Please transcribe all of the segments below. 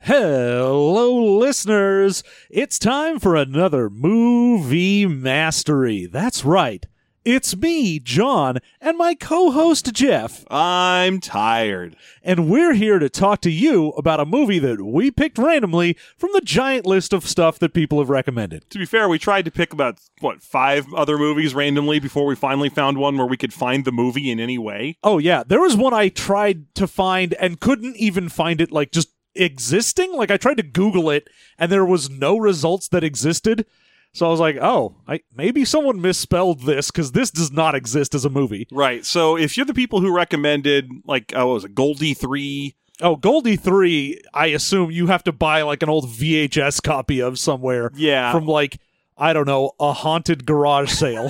Hello, listeners. It's time for another Movie Mastery. That's right. It's me, John, and my co-host, Jeff. I'm tired. And we're here to talk to you about a movie that we picked randomly from the giant list of stuff that people have recommended. To be fair, we tried to pick about, 5 other movies randomly before we finally found one where we could find the movie in any way. Oh, yeah. There was one I tried to find and couldn't even find it, just existing. I tried to Google it, and there was no results that existed. So I was like, maybe someone misspelled this because this does not exist as a movie. Right. So if you're the people who recommended, what was it, Goldie 3? Oh, Goldie 3, I assume you have to buy an old VHS copy of somewhere. Yeah. From I don't know, a haunted garage sale.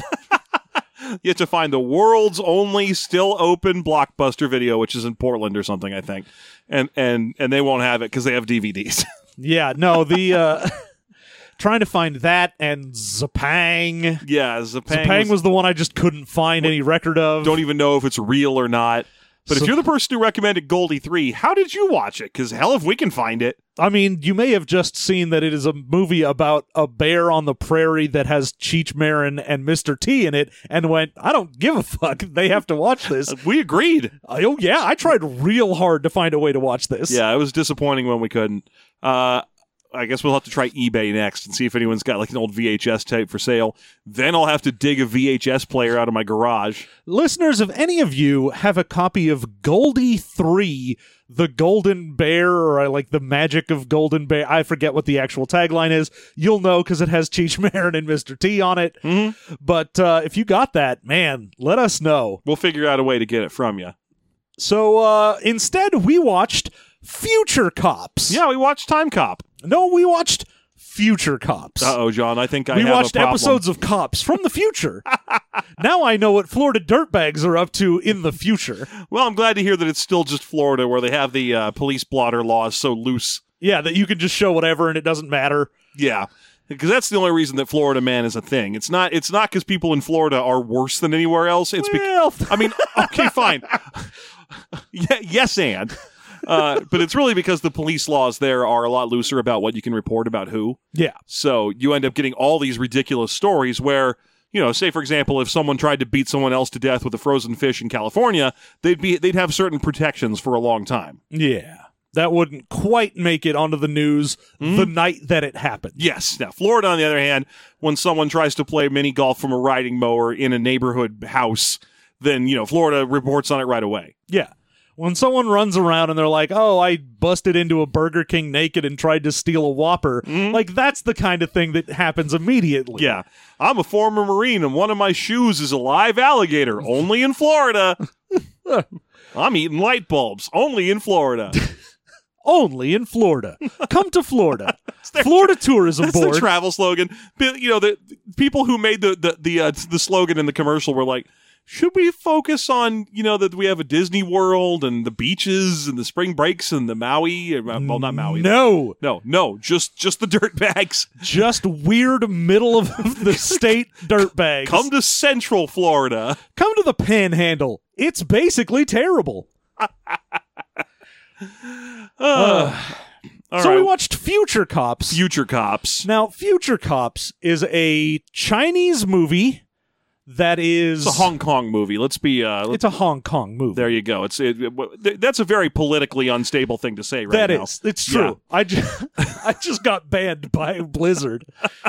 You have to find the world's only still open Blockbuster Video, which is in Portland or something, I think. And they won't have it because they have DVDs. Yeah, no, the... Trying to find that and Zapang. Yeah, Zapang was the one I just couldn't find any record of. Don't even know if it's real or not. But if you're the person who recommended Goldie 3, how did you watch it? Because hell if we can find it. I mean, you may have just seen that it is a movie about a bear on the prairie that has Cheech Marin and Mr. T in it and went, I don't give a fuck. They have to watch this. We agreed. Oh, yeah. I tried real hard to find a way to watch this. Yeah, it was disappointing when we couldn't. I guess we'll have to try eBay next and see if anyone's got an old VHS tape for sale. Then I'll have to dig a VHS player out of my garage. Listeners, if any of you have a copy of Goldie 3, The Golden Bear, or the Magic of Golden Bear, I forget what the actual tagline is. You'll know because it has Cheech Marin and Mr. T on it. Mm-hmm. But if you got that, man, let us know. We'll figure out a way to get it from you. So instead, we watched Future Cops. Yeah, we watched Time Cop. No, we watched Future Cops. Uh-oh, John, I think I we have a watched problem. episodes of Cops from the future. Now I know what Florida dirtbags are up to in the future. Well, I'm glad to hear that it's still just Florida where they have the police blotter laws so loose. Yeah, that you can just show whatever and it doesn't matter. Yeah, because that's the only reason that Florida Man is a thing. It's not because people in Florida are worse than anywhere else. It's okay, fine. Yeah, yes, and. But it's really because the police laws there are a lot looser about what you can report about who. Yeah. So you end up getting all these ridiculous stories where, say for example, if someone tried to beat someone else to death with a frozen fish in California, they'd have certain protections for a long time. Yeah. That wouldn't quite make it onto the news the night that it happened. Yes. Now, Florida, on the other hand, when someone tries to play mini golf from a riding mower in a neighborhood house, then, Florida reports on it right away. Yeah. When someone runs around and they're like, oh, I busted into a Burger King naked and tried to steal a Whopper, that's the kind of thing that happens immediately. Yeah. I'm a former Marine and one of my shoes is a live alligator, only in Florida. I'm eating light bulbs, only in Florida. Only in Florida. Come to Florida. Florida Tourism Board. That's the travel slogan. The people who made the slogan in the commercial were like, should we focus on, that we have a Disney World and the beaches and the spring breaks and the Maui? Well, not Maui. No, just the dirt bags. Just weird middle of the state dirt bags. Come to Central Florida. Come to the Panhandle. It's basically terrible. We watched Future Cops. Future Cops. Now, Future Cops is a Chinese movie that is... It's a Hong Kong movie. It's a Hong Kong movie. There you go. That's a very politically unstable thing to say right now. That is. It's true. Yeah. I just got banned by Blizzard.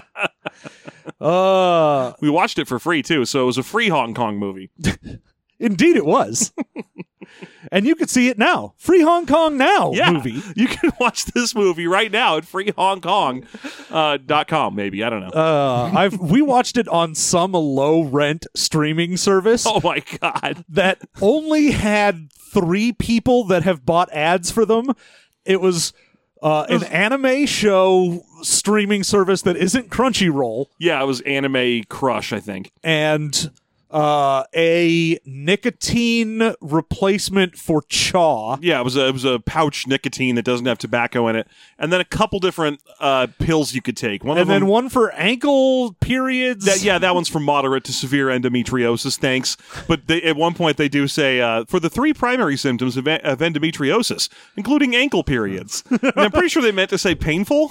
We watched it for free, too, so it was a free Hong Kong movie. Indeed it was. And you can see it now. Free Hong Kong Now movie. You can watch this movie right now at freehongkong.com, maybe. I don't know. We watched it on some low-rent streaming service. Oh, my God. That only had 3 people that have bought ads for them. It was an anime show streaming service that isn't Crunchyroll. Yeah, it was Anime Crush, I think. And a nicotine replacement for chaw. Yeah, it was a pouch nicotine that doesn't have tobacco in it, and then a couple different pills you could take. Then one for ankle periods. That one's for moderate to severe endometriosis. Thanks, but at one point they do say for the 3 primary symptoms of endometriosis, including ankle periods. And I'm pretty sure they meant to say painful.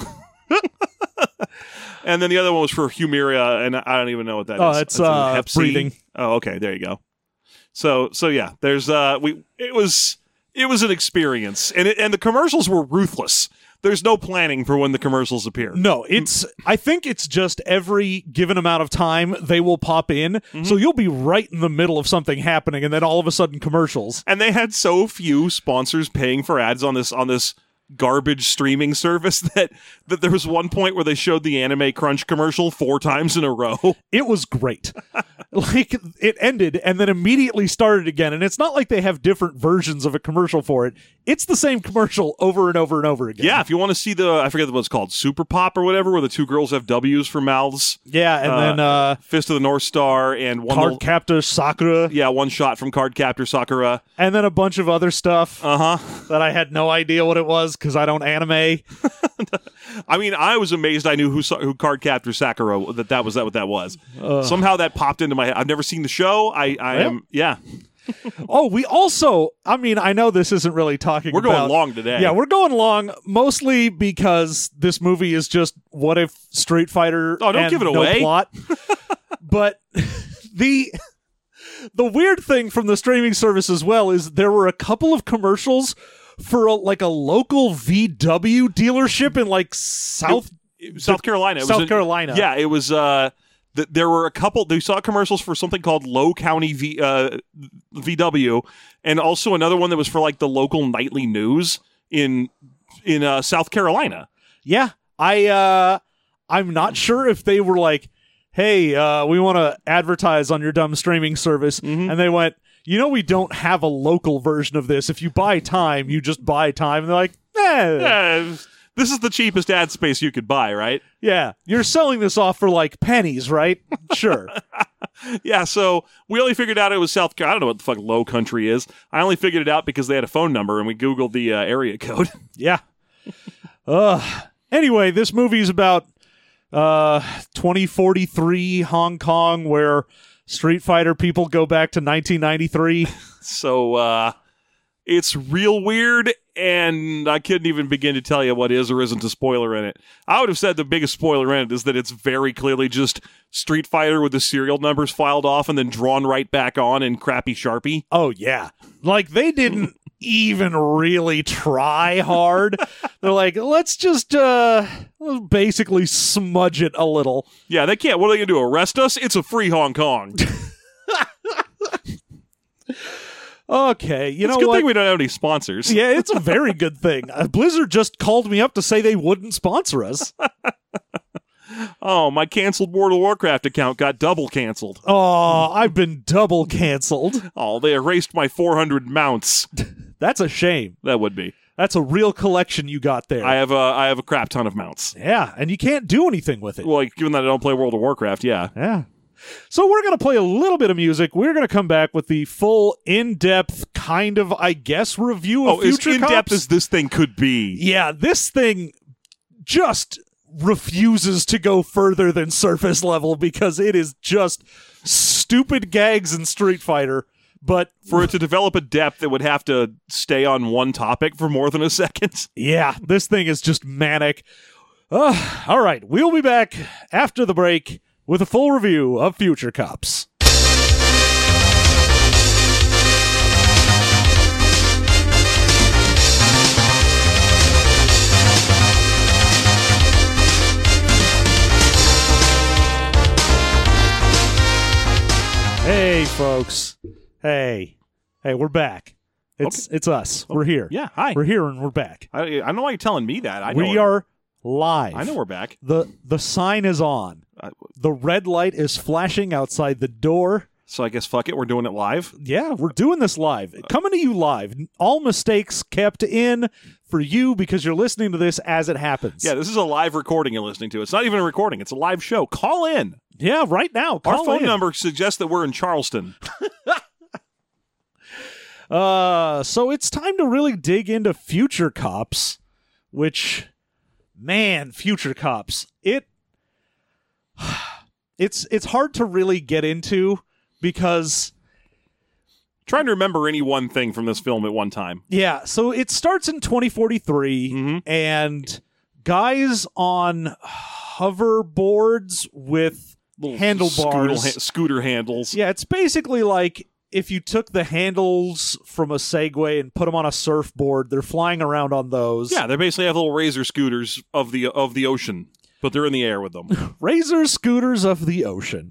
And then the other one was for Humira, and I don't even know what that is. It's Hep C. Breathing. Oh, okay, there you go. So yeah, there's it was an experience, and the commercials were ruthless. There's no planning for when the commercials appear. No, I think it's just every given amount of time they will pop in, so you'll be right in the middle of something happening, and then all of a sudden commercials. And they had so few sponsors paying for ads on this garbage streaming service that there was one point where they showed the Anime Crunch commercial 4 times in a row. It was great. Like, it ended and then immediately started again, and it's not like they have different versions of a commercial for it. It's the same commercial over and over and over again. Yeah, if you want to see I forget what it's called, Super Pop or whatever, where the 2 girls have W's for mouths. Yeah, and then Fist of the North Star and one Cardcaptor Sakura. Yeah, one shot from Cardcaptor Sakura. And then a bunch of other stuff. That I had no idea what it was because I don't anime. I mean, I was amazed I knew who Cardcaptor Sakura, that was what that was. Somehow that popped into my head. I've never seen the show. I am, yeah. Oh, we also, I mean, I know this isn't really talking We're going long today. Yeah, we're going long, mostly because this movie is just what if Street Fighter don't give it no away. Plot. But the weird thing from the streaming service as well is there were a couple of commercials for a local VW dealership in like South Carolina. Carolina. Yeah, it was. There were a couple. They saw commercials for something called Low County VW, and also another one that was for like the local nightly news in South Carolina. Yeah, I'm not sure if they were like, hey, we want to advertise on your dumb streaming service, and they went, we don't have a local version of this. If you buy time, you just buy time. And they're like, this is the cheapest ad space you could buy, right? Yeah. You're selling this off for like pennies, right? Sure. Yeah, so we only figured out it was South Carolina. I don't know what the fuck Low Country is. I only figured it out because they had a phone number and we Googled the area code. Yeah. Anyway, this movie is about 2043 Hong Kong, where Street Fighter people go back to 1993. So, it's real weird, and I couldn't even begin to tell you what is or isn't a spoiler in it. I would have said the biggest spoiler in it is that it's very clearly just Street Fighter with the serial numbers filed off and then drawn right back on in crappy Sharpie. Oh, yeah. Like, they didn't even really try hard. They're like, let's just basically smudge it a little. Yeah, they can't. What are they going to do, arrest us? It's a free Hong Kong. Okay, it's a good thing we don't have any sponsors. Yeah, it's a very good thing. Blizzard just called me up to say they wouldn't sponsor us. Oh, my canceled World of Warcraft account got double canceled. Oh, I've been double canceled. Oh, they erased my 400 mounts. That's a shame. That would be. That's a real collection you got there. I have a crap ton of mounts. Yeah, and you can't do anything with it. Well, given that I don't play World of Warcraft, yeah. Yeah. So we're going to play a little bit of music. We're going to come back with the full, in-depth kind of, I guess, review of Future as in-depth as this thing could be. Yeah, this thing just refuses to go further than surface level because it is just stupid gags in Street Fighter. But for it to develop a depth, it would have to stay on one topic for more than a second. Yeah, this thing is just manic. All right, we'll be back after the break with a full review of Future Cops. Hey, folks. Hey, we're back. It's us. We're here. Yeah, hi. We're here and we're back. I don't know why you're telling me that. We are live. I know we're back. The sign is on. The red light is flashing outside the door. So I guess fuck it, we're doing it live? Yeah, we're doing this live. Coming to you live. All mistakes kept in for you because you're listening to this as it happens. Yeah, this is a live recording you're listening to. It's not even a recording. It's a live show. Call in. Yeah, right now. Our Call phone in. number suggests that we're in Charleston. So it's time to really dig into Future Cops, which, man, Future Cops. It's hard to really get into because Trying to remember any one thing from this film at one time. yeah, so it starts in 2043 and guys on hoverboards with Little handlebars. scooter handles. Yeah, it's basically like if you took the handles from a Segway and put them on a surfboard, they're flying around on those. Yeah, they basically have little razor scooters of the ocean, but they're in the air with them. Razor scooters of the ocean.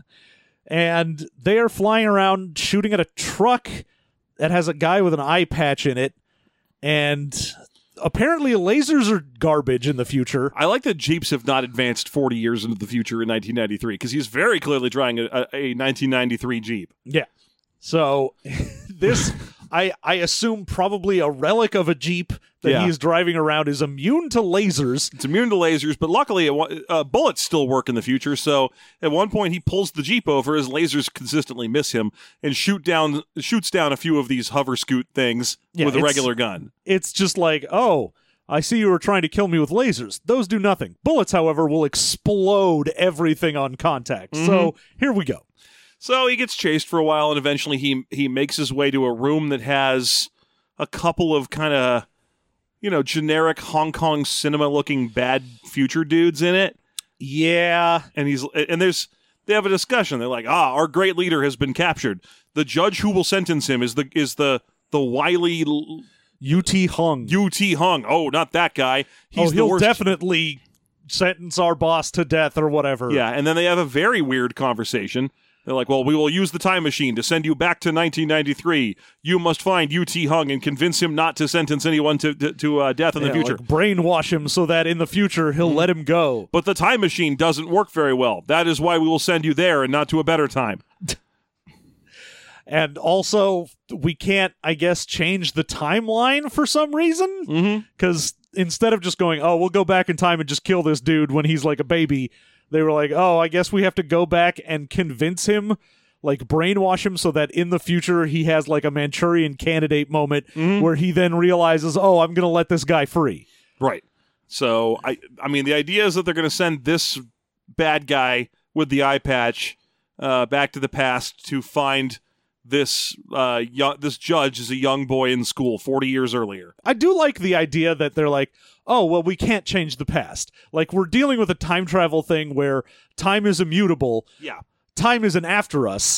And they are flying around shooting at a truck that has a guy with an eye patch in it. And apparently lasers are garbage in the future. I like that Jeeps have not advanced 40 years into the future in 1993, because he's very clearly trying a 1993 Jeep. Yeah. So this, I assume probably a relic of a Jeep that Yeah. he's driving around is immune to lasers. It's immune to lasers, but luckily bullets still work in the future. So at one point he pulls the Jeep over as lasers consistently miss him and shoots down a few of these hover scoot things Yeah, with a it's- regular gun. It's just like, oh, I see you were trying to kill me with lasers. Those do nothing. Bullets, however, will explode everything on contact. So here we go. So he gets chased for a while, and eventually he makes his way to a room that has a couple of kind of, generic Hong Kong cinema-looking bad future dudes in it. Yeah. And they have a discussion. They're like, our great leader has been captured. The judge who will sentence him is the wily UT Hung. UT Hung. Oh, not that guy. He's the he'll worst. definitely sentence our boss to death or whatever. Yeah, and then they have a very weird conversation. They're like, well, we will use the time machine to send you back to 1993. You must find UT Hung and convince him not to sentence anyone to death in the future. Like brainwash him so that in the future he'll let him go. But the time machine doesn't work very well. That is why we will send you there and not to a better time. And also, we can't, I guess, change the timeline for some reason. Because instead of just going, we'll go back in time and just kill this dude when he's like a baby, they were like, I guess we have to go back and convince him, like brainwash him so that in the future he has like a Manchurian Candidate moment where he then realizes, I'm going to let this guy free. Right. So, I mean, the idea is that they're going to send this bad guy with the eye patch back to the past to find this this judge is a young boy in school 40 years earlier. I do like the idea that they're like, we can't change the past. Like, we're dealing with a time travel thing where time is immutable. Yeah. Time isn't after us.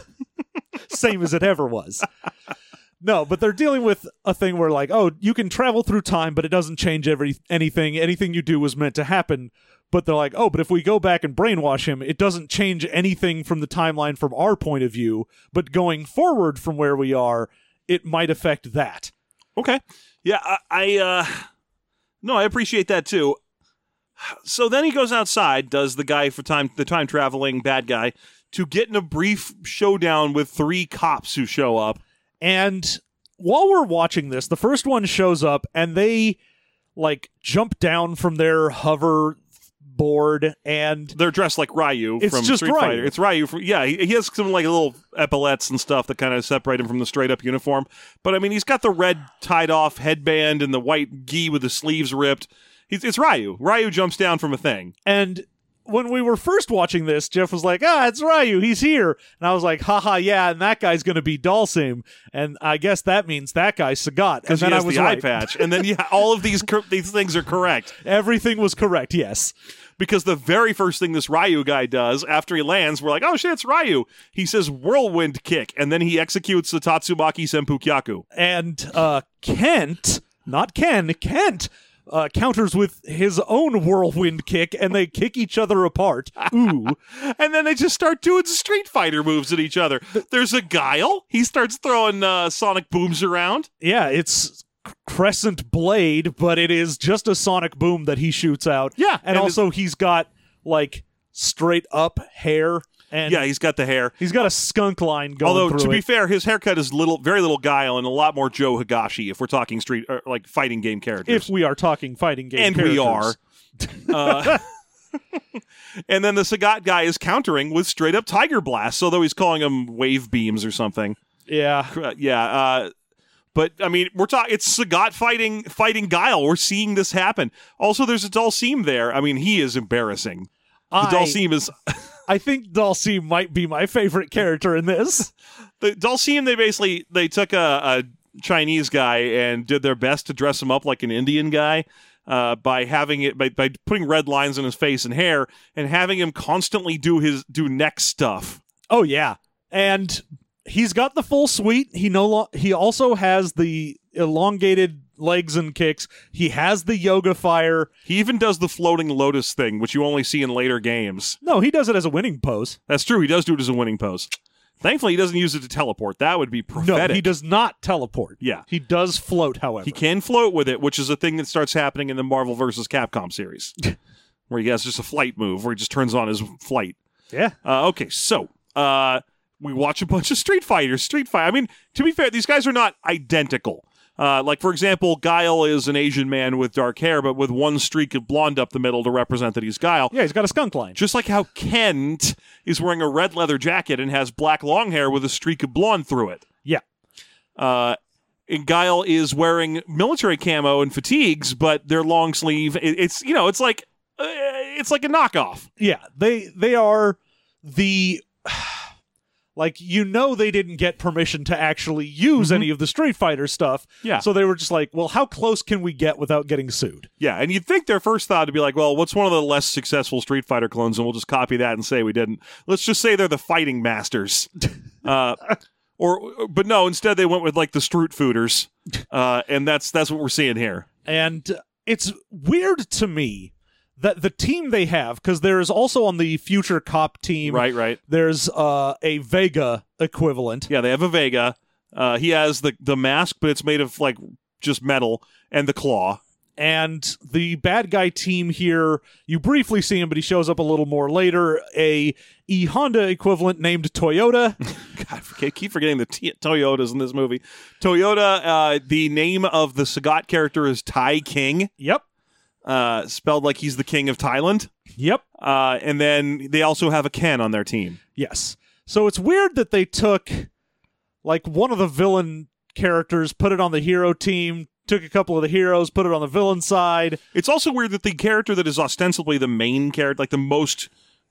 Same as it ever was. No, but they're dealing with a thing where like, you can travel through time, but it doesn't change anything. Anything you do was meant to happen. But they're like, but if we go back and brainwash him, it doesn't change anything from the timeline from our point of view. But going forward from where we are, it might affect that. Okay. Yeah, I appreciate that too. So then he goes outside, does the time traveling bad guy, to get in a brief showdown with 3 cops who show up. And while we're watching this, the first one shows up and they like jump down from their hover board and they're dressed like Ryu It's from just Street Fighter. Ryu. It's Ryu. He has some like little epaulets and stuff that kind of separate him from the straight up uniform. But I mean, he's got the red tied off headband and the white gi with the sleeves ripped. It's Ryu. Ryu jumps down from a thing. And when we were first watching this, Jeff was like, it's Ryu, he's here. And I was like, haha, yeah, and that guy's going to be Dalsim. And I guess that means that guy's Sagat. And Because he then has I was the right. eye patch. And then, all of these things are correct. Everything was correct, yes. Because the very first thing this Ryu guy does after he lands, we're like, oh shit, it's Ryu. He says whirlwind kick, and then he executes the Tatsumaki Senpukyaku. And Kent, not Ken, Kent counters with his own whirlwind kick, and they kick each other apart. Ooh. And then they just start doing Street Fighter moves at each other. There's a Guile. He starts throwing sonic booms around. Yeah, it's Crescent Blade, but it is just a sonic boom that he shoots out. Yeah, And and also he's got, like, straight up hair. And Yeah, he's got the hair. he's got a skunk line going Although, through to be it. fair, his haircut is very little Guile and a lot more Joe Higashi if we're talking fighting game characters. If we are talking fighting game and characters. we are. And then the Sagat guy is countering with straight up Tiger Blast, although he's calling them wave beams or something. Yeah. But I mean, it's Sagat fighting Guile. We're seeing this happen. Also, there's a Dhalsim there. I mean, he is embarrassing. Dhalsim is. I think Dhalsim might be my favorite character in this. The Dhalsim, they took a Chinese guy and did their best to dress him up like an Indian guy. By putting red lines in his face and hair and having him constantly do neck stuff. Oh yeah, and he's got the full suite. He also has the elongated legs and kicks. He has the yoga fire. He even does the floating lotus thing, which you only see in later games. No, he does it as a winning pose. That's true. He does do it as a winning pose. Thankfully, he doesn't use it to teleport. That would be prophetic. No, he does not teleport. Yeah. He does float, however. He can float with it, which is a thing that starts happening in the Marvel vs. Capcom series, where he has just a flight move, where he just turns on his flight. Yeah. Okay, so we watch a bunch of Street Fighter. I mean, to be fair, these guys are not identical. Like, for example, Guile is an Asian man with dark hair, but with one streak of blonde up the middle to represent that he's Guile. Yeah, he's got a skunk line. Just like how Kent is wearing a red leather jacket and has black long hair with a streak of blonde through it. Yeah. And Guile is wearing military camo and fatigues, but they're long sleeve. It's like a knockoff. Yeah, they are the... Like, they didn't get permission to actually use any of the Street Fighter stuff. Yeah. So they were just like, well, how close can we get without getting sued? Yeah, and you'd think their first thought would be like, well, what's one of the less successful Street Fighter clones, and we'll just copy that and say we didn't. Let's just say they're the fighting masters. But no, instead they went with, like, the Stroot Fooders. And that's what we're seeing here. And it's weird to me that the team they have, because there is also on the Future Cop team, right. There's a Vega equivalent. Yeah, they have a Vega. He has the mask, but it's made of like just metal, and the claw. And the bad guy team here, you briefly see him, but he shows up a little more later. A Honda equivalent named Toyota. God, I keep forgetting the Toyotas in this movie. Toyota. The name of the Sagat character is Tai King. Yep. Spelled like he's the king of Thailand. Yep. And then they also have a Ken on their team. Yes. So it's weird that they took, like, one of the villain characters, put it on the hero team, took a couple of the heroes, put it on the villain side. It's also weird that the character that is ostensibly the main character, like the most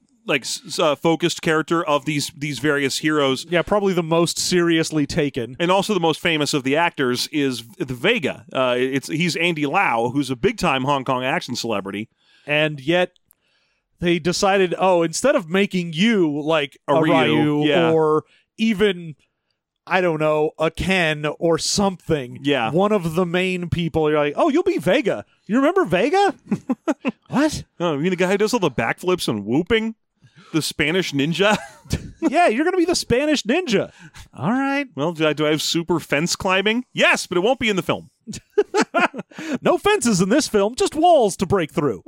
focused character of these various heroes. Yeah, probably the most seriously taken. And also the most famous of the actors is the Vega. He's Andy Lau, who's a big-time Hong Kong action celebrity. And yet they decided, instead of making you like a Ryu yeah. or even, I don't know, a Ken or something. Yeah. One of the main people, you're like, you'll be Vega. You remember Vega? What? Oh, you mean the guy who does all the backflips and whooping? The Spanish ninja? Yeah, you're going to be the Spanish ninja. All right. Well, do I have super fence climbing? Yes, but it won't be in the film. No fences in this film, just walls to break through.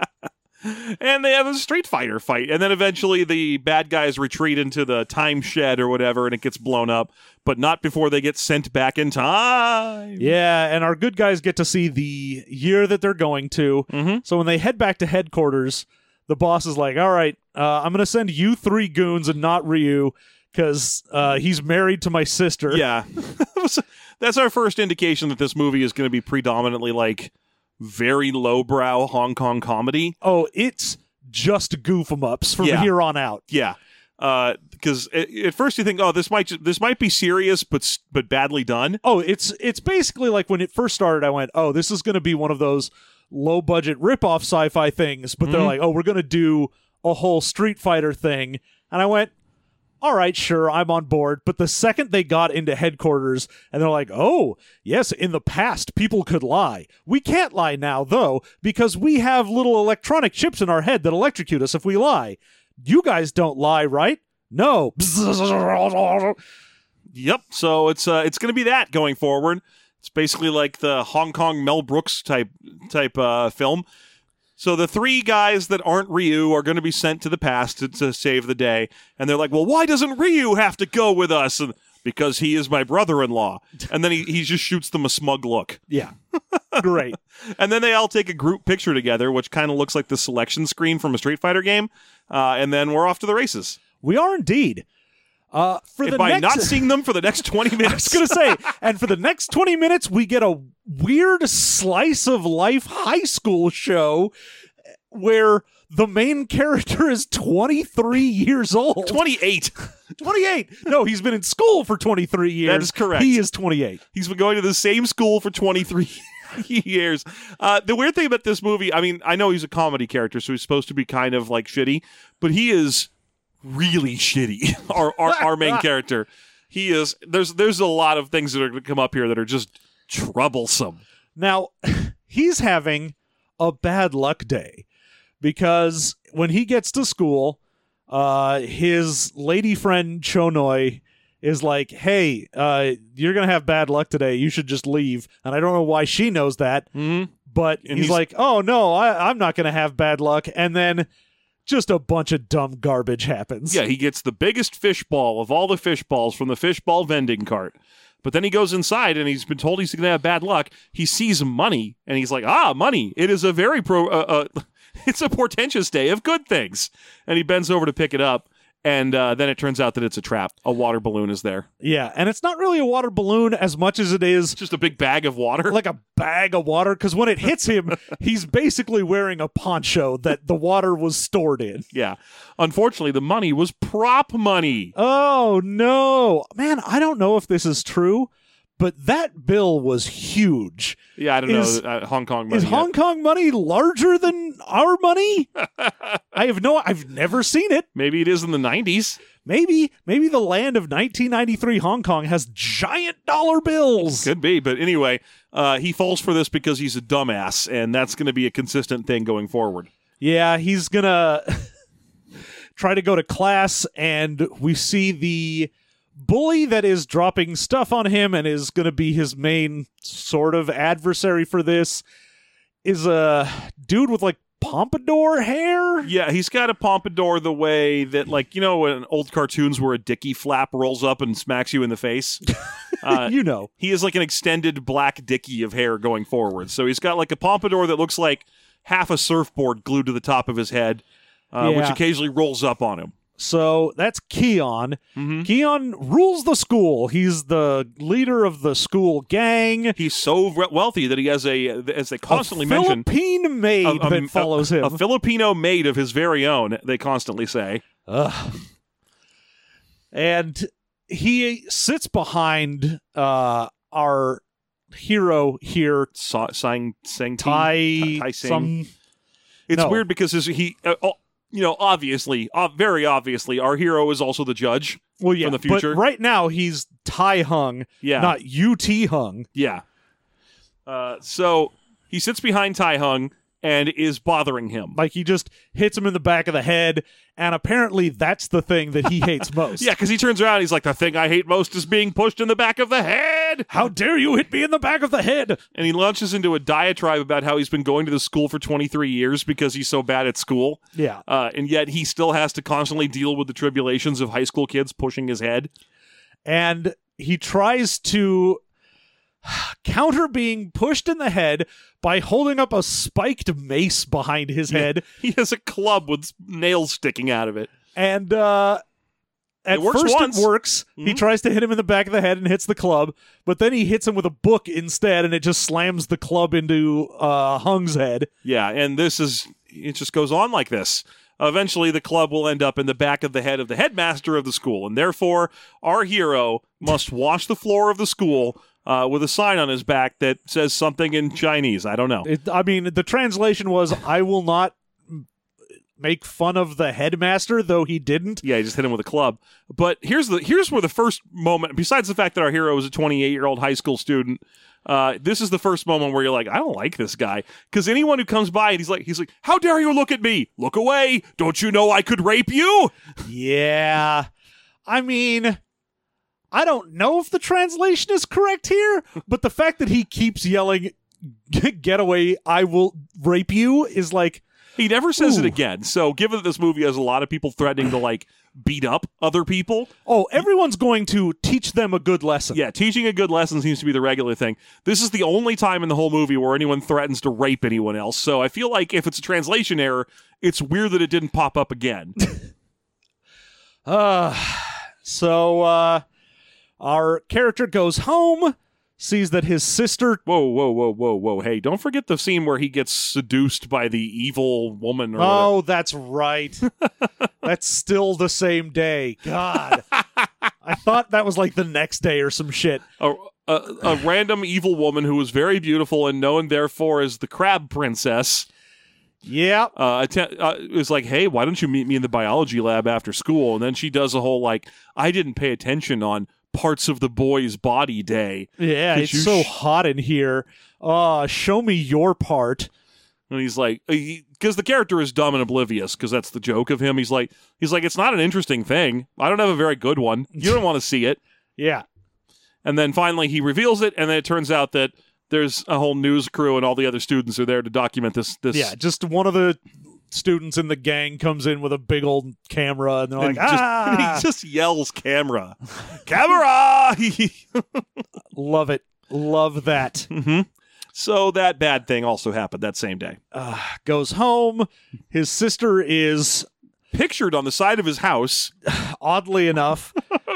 And they have a Street Fighter fight. And then eventually the bad guys retreat into the time shed or whatever, and it gets blown up. But not before they get sent back in time. Yeah, and our good guys get to see the year that they're going to. Mm-hmm. So when they head back to headquarters, the boss is like, all right, I'm going to send you 3 goons and not Ryu because he's married to my sister. Yeah. That's our first indication that this movie is going to be predominantly like very lowbrow Hong Kong comedy. Oh, it's just goof 'em ups from here on out. Yeah. Because at first you think, this might be serious, but badly done. Oh, it's basically like when it first started, I went, this is going to be one of those low-budget rip-off sci-fi things, but they're like, we're going to do a whole Street Fighter thing. And I went, all right, sure, I'm on board. But the second they got into headquarters, and they're like, yes, in the past, people could lie. We can't lie now, though, because we have little electronic chips in our head that electrocute us if we lie. You guys don't lie, right? No. Yep. So it's going to be that going forward. It's basically like the Hong Kong Mel Brooks type film. So the 3 guys that aren't Ryu are going to be sent to the past to save the day. And they're like, well, why doesn't Ryu have to go with us? And because he is my brother-in-law. And then he just shoots them a smug look. Yeah. Great. And then they all take a group picture together, which kind of looks like the selection screen from a Street Fighter game. And then we're off to the races. We are indeed. Not seeing them for the next 20 minutes. I was going to say, and for the next 20 minutes, we get a weird slice of life high school show where the main character is 23 years old. 28. 28. No, he's been in school for 23 years. That is correct. He is 28. He's been going to the same school for 23 years. The weird thing about this movie, I mean, I know he's a comedy character, so he's supposed to be kind of like shitty, but he is really shitty. Our main character. He is. There's a lot of things that are going to come up here that are just troublesome. Now, he's having a bad luck day because when he gets to school, his lady friend Chonoi is like, hey, you're going to have bad luck today. You should just leave. And I don't know why she knows that, but he's like, oh, no, I'm not going to have bad luck. And then just a bunch of dumb garbage happens. Yeah, he gets the biggest fishball of all the fishballs from the fishball vending cart. But then he goes inside and he's been told he's going to have bad luck. He sees money and he's like, money. It is a very it's a portentous day of good things. And he bends over to pick it up. And then it turns out that it's a trap. A water balloon is there. Yeah, and it's not really a water balloon as much as it is just a big bag of water. Like a bag of water, because when it hits him, he's basically wearing a poncho that the water was stored in. Yeah. Unfortunately, the money was prop money. Oh, no. Man, I don't know if this is true, but that bill was huge. Yeah, I don't know. Hong Kong money. Is Hong Kong money larger than our money? I've never seen it. Maybe it is in the 90s. Maybe the land of 1993 Hong Kong has giant dollar bills. Could be, but anyway, he falls for this because he's a dumbass, and that's going to be a consistent thing going forward. Yeah, he's going to try to go to class, and we see the bully that is dropping stuff on him and is going to be his main sort of adversary for this is a dude with like pompadour hair. Yeah, he's got a pompadour the way that, like, you know, in old cartoons where a dicky flap rolls up and smacks you in the face. He is like an extended black dicky of hair going forward. So he's got like a pompadour that looks like half a surfboard glued to the top of his head, which occasionally rolls up on him. So that's Keon. Mm-hmm. Keon rules the school. He's the leader of the school gang. He's so wealthy that he has as they constantly mention, Philippine maid that follows him. A Filipino maid of his very own, they constantly say. And he sits behind our hero here. Tai Sing. It's weird because obviously, very obviously, our hero is also the judge from the future. But right now, he's Tai Hung, not UT Hung. Yeah. So he sits behind Tai Hung and is bothering him. Like, he just hits him in the back of the head, and apparently that's the thing that he hates most. Yeah, because he turns around and he's like, the thing I hate most is being pushed in the back of the head! How dare you hit me in the back of the head! And he launches into a diatribe about how he's been going to the school for 23 years because he's so bad at school. Yeah. And yet he still has to constantly deal with the tribulations of high school kids pushing his head. And he tries to counter being pushed in the head by holding up a spiked mace behind his head. He has a club with nails sticking out of it. And at first it works. Mm-hmm. He tries to hit him in the back of the head and hits the club, but then he hits him with a book instead, and it just slams the club into Hung's head. Yeah, and it just goes on like this. Eventually, the club will end up in the back of the head of the headmaster of the school, and therefore, our hero must wash the floor of the school with a sign on his back that says something in Chinese. I don't know. The translation was, I will not make fun of the headmaster, though he didn't. Yeah, he just hit him with a club. But here's where the first moment, besides the fact that our hero is a 28-year-old high school student, this is the first moment where you're like, I don't like this guy. Because anyone who comes by and he's like, how dare you look at me? Look away. Don't you know I could rape you? Yeah. I mean, I don't know if the translation is correct here, but the fact that he keeps yelling, get away, I will rape you is like, he never says it Ooh. again. So given that this movie has a lot of people threatening to like beat up other people, everyone's going to teach them a good lesson. yeah, teaching a good lesson seems to be the regular thing. This is the only time in the whole movie where anyone threatens to rape anyone else. So I feel like if it's a translation error, it's weird that it didn't pop up again. So our character goes home, sees that his sister... Whoa. Hey, don't forget the scene where he gets seduced by the evil woman. Or whatever. Oh, that's right. That's still the same day. God. I thought that was like the next day or some shit. A random evil woman who was very beautiful and known, therefore, as the Crab Princess... Yeah. Is like, hey, why don't you meet me in the biology lab after school? And then she does a whole, like, I didn't pay attention on parts of the boy's body day. Yeah, it's so hot in here. Show me your part. And he's like, because the character is dumb and oblivious, because that's the joke of him. He's like, it's not an interesting thing. I don't have a very good one. You don't want to see it. Yeah. And then finally he reveals it, and then it turns out that there's a whole news crew and all the other students are there to document this. Yeah, just one of the students in the gang comes in with a big old camera, and they're like, he just yells, camera. Camera! Love it. Love that. Mm-hmm. So that bad thing also happened that same day. Goes home. His sister is... pictured on the side of his house. Oddly enough,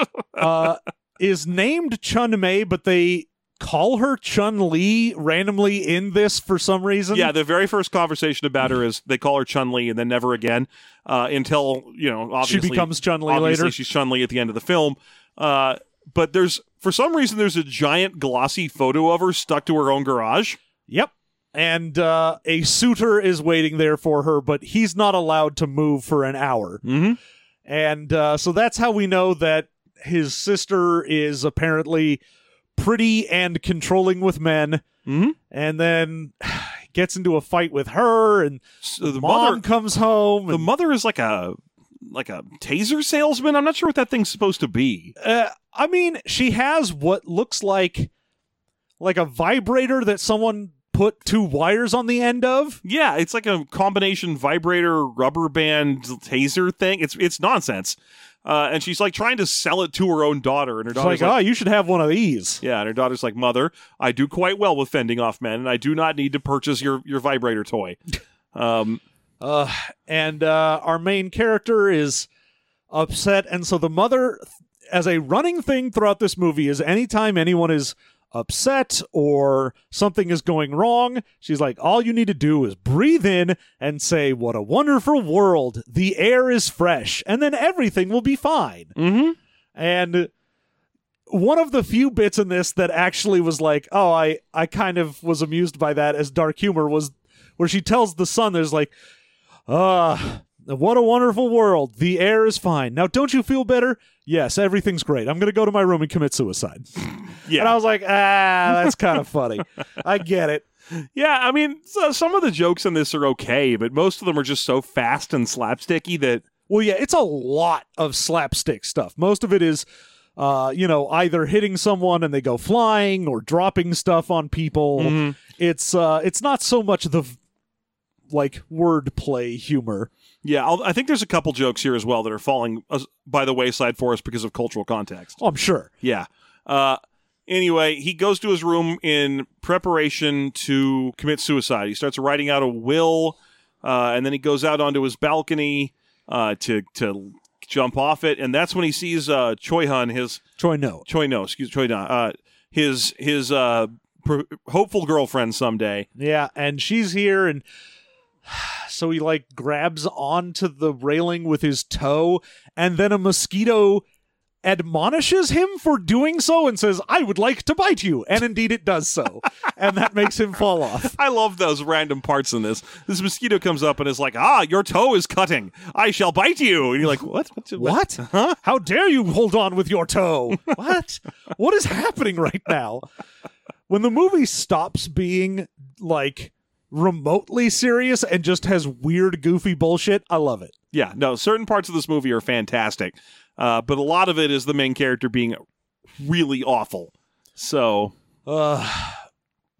is named Chun-Mei, but they... call her Chun-Li randomly in this for some reason. Yeah, the very first conversation about her is they call her Chun-Li and then never again until, obviously... she becomes Chun-Li obviously later. She's Chun-Li at the end of the film. But for some reason, there's a giant glossy photo of her stuck to her own garage. Yep. And a suitor is waiting there for her, but he's not allowed to move for an hour. Mm-hmm. And so that's how we know that his sister is apparently... pretty and controlling with men, and then gets into a fight with her, and so the mom mother comes home. The mother is like a taser salesman. I'm not sure what that thing's supposed to be. I mean, she has what looks like a vibrator that someone put two wires on the end of. Yeah, it's like a combination vibrator rubber band taser thing. It's nonsense. And she's like trying to sell it to her own daughter, and her daughter's like, you should have one of these. Yeah, and her daughter's like, Mother, I do quite well with fending off men, and I do not need to purchase your vibrator toy. And our main character is upset, and so the mother, as a running thing throughout this movie, is anytime anyone is upset or something is going wrong, she's like, all you need to do is breathe in and say, what a wonderful world, the air is fresh, and then everything will be fine. Mm-hmm. And one of the few bits in this that actually was like, I kind of was amused by that as dark humor was where she tells the son, there's like, what a wonderful world, the air is fine, now don't you feel better? Yes, everything's great, I'm gonna go to my room and commit suicide. Yeah. And I was like, that's kind of funny. I get it. Yeah, I mean, some of the jokes in this are okay, but most of them are just so fast and slapsticky that... Well, yeah, it's a lot of slapstick stuff. Most of it is, either hitting someone and they go flying or dropping stuff on people. Mm-hmm. It's not so much the, wordplay humor. Yeah, I think there's a couple jokes here as well that are falling by the wayside for us because of cultural context. Oh, I'm sure. Yeah. Anyway, he goes to his room in preparation to commit suicide. He starts writing out a will, and then he goes out onto his balcony to jump off it, and that's when he sees Choi No, his hopeful girlfriend someday. Yeah, and she's here, and so he grabs onto the railing with his toe, and then a mosquito admonishes him for doing so and says, I would like to bite you. And indeed it does so. And that makes him fall off. I love those random parts in this. This mosquito comes up and is like, your toe is cutting. I shall bite you. And you're like, what? What? Huh? How dare you hold on with your toe? What? What is happening right now? When the movie stops being remotely serious and just has weird, goofy bullshit, I love it. Yeah, no, certain parts of this movie are fantastic. But a lot of it is the main character being really awful. So,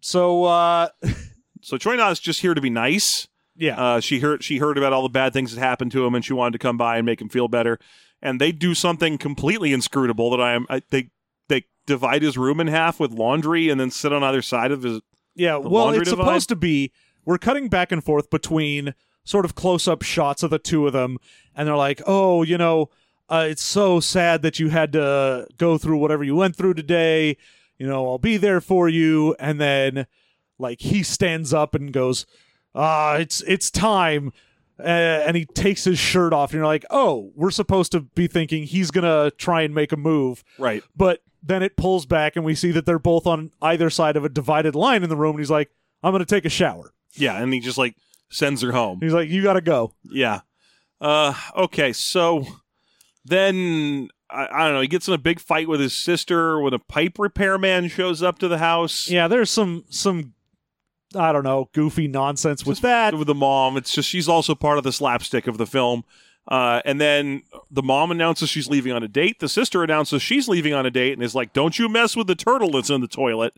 So, So Choi Na is just here to be nice. yeah. She heard about all the bad things that happened to him, and she wanted to come by and make him feel better. And they do something completely inscrutable that they divide his room in half with laundry and then sit on either side of his. Yeah, the well, laundry it's divide? supposed to be, we're cutting back and forth between sort of close-up shots of the two of them, and they're like, oh, it's so sad that you had to go through whatever you went through today. I'll be there for you. And then, like, he stands up and goes, it's time. And he takes his shirt off, and you're like, oh, we're supposed to be thinking he's going to try and make a move. Right. But then it pulls back, and we see that they're both on either side of a divided line in the room, and he's like, I'm going to take a shower. Yeah, and he just, like, sends her home. He's like, you got to go. Yeah. Okay, so then, I don't know, he gets in a big fight with his sister when a pipe repairman shows up to the house. Yeah, there's some I don't know, goofy nonsense with that. With the mom. It's just, she's also part of the slapstick of the film. And then the mom announces she's leaving on a date. The sister announces she's leaving on a date and is like, don't you mess with the turtle that's in the toilet.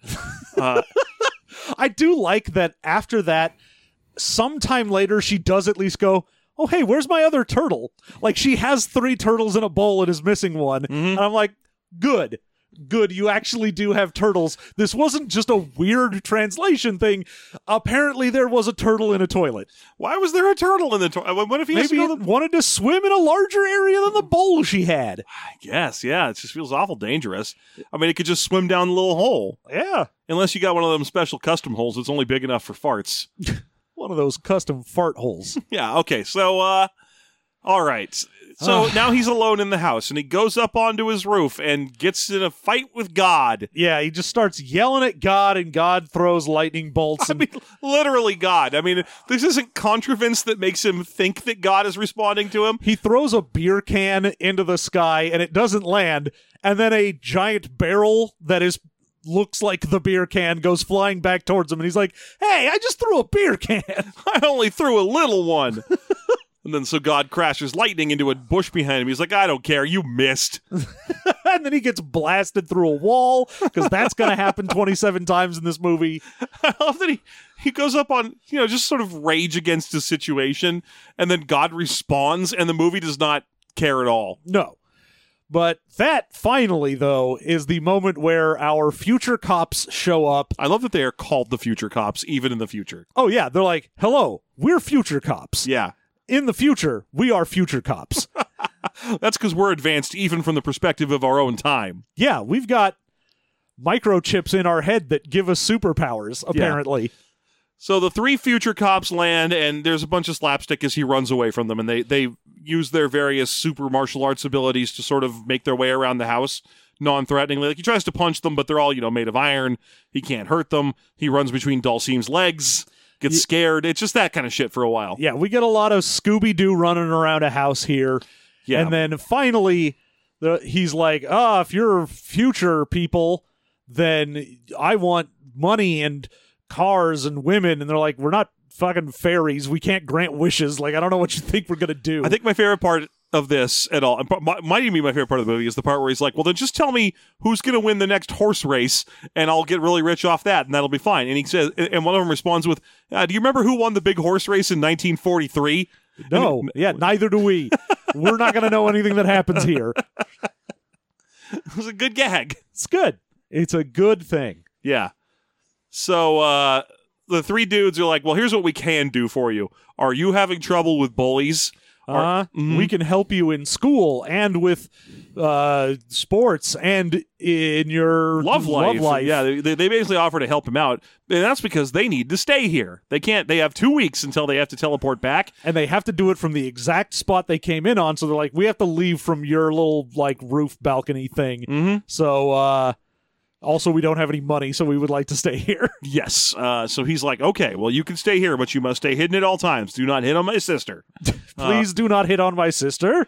I do like that after that, sometime later, she does at least go, oh, hey, where's my other turtle? Like, she has 3 turtles in a bowl and is missing one. Mm-hmm. And I'm like, good, you actually do have turtles. This wasn't just a weird translation thing. Apparently, there was a turtle in a toilet. Why was there a turtle in the toilet? What if he has to Maybe go it wanted to swim in a larger area than the bowl she had. I guess, yeah. It just feels awful dangerous. I mean, it could just swim down the little hole. Yeah. Unless you got one of them special custom holes that's only big enough for farts. One of those custom fart holes. Yeah, okay. So, all right. So now he's alone in the house, and he goes up onto his roof and gets in a fight with God. Yeah, he just starts yelling at God, and God throws lightning bolts. I mean, literally God. I mean, this isn't contrivance that makes him think that God is responding to him. He throws a beer can into the sky, and it doesn't land, and then a giant barrel that looks like the beer can goes flying back towards him, and he's like, hey, I just threw a beer can. I only threw a little one. And then so God crashes lightning into a bush behind him. He's like, I don't care. You missed. And then he gets blasted through a wall, because that's going to happen 27 times in this movie. I love that he goes up on, just sort of rage against his situation, and then God responds, and the movie does not care at all. No. But that, finally, though, is the moment where our future cops show up. I love that they are called the future cops, even in the future. Oh, yeah. They're like, hello, we're future cops. Yeah. In the future, we are future cops. That's because we're advanced even from the perspective of our own time. Yeah, we've got microchips in our head that give us superpowers, apparently. Yeah. So the 3 future cops land, and there's a bunch of slapstick as he runs away from them, and they use their various super martial arts abilities to sort of make their way around the house non-threateningly. Like, he tries to punch them, but they're all, made of iron. He can't hurt them. He runs between Dulcine's legs. Gets scared. It's just that kind of shit for a while. Yeah, we get a lot of Scooby-Doo running around a house here. Yeah. And then finally, he's like, if you're future people, then I want money and cars and women. And they're like, we're not fucking fairies. We can't grant wishes. Like, I don't know what you think we're going to do. I think my favorite part of this at all, and might even be my favorite part of the movie, is the part where he's like, well, then just tell me who's going to win the next horse race, and I'll get really rich off that, and that'll be fine. And he says, and one of them responds with, do you remember who won the big horse race in 1943? No. Yeah, neither do we. We're not going to know anything that happens here. It was a good gag. It's good. It's a good thing. Yeah. So the 3 dudes are like, well, here's what we can do for you. Are you having trouble with bullies? We can help you in school and with sports and in your love life. Yeah, they basically offer to help him out, and that's because they need to stay here. They can't. They have 2 weeks until they have to teleport back, and they have to do it from the exact spot they came in on. So they're like, we have to leave from your little roof balcony thing. Mm-hmm. So also, we don't have any money, so we would like to stay here. Yes. So he's like, okay, well, you can stay here, but you must stay hidden at all times. Do not hit on my sister. Please do not hit on my sister.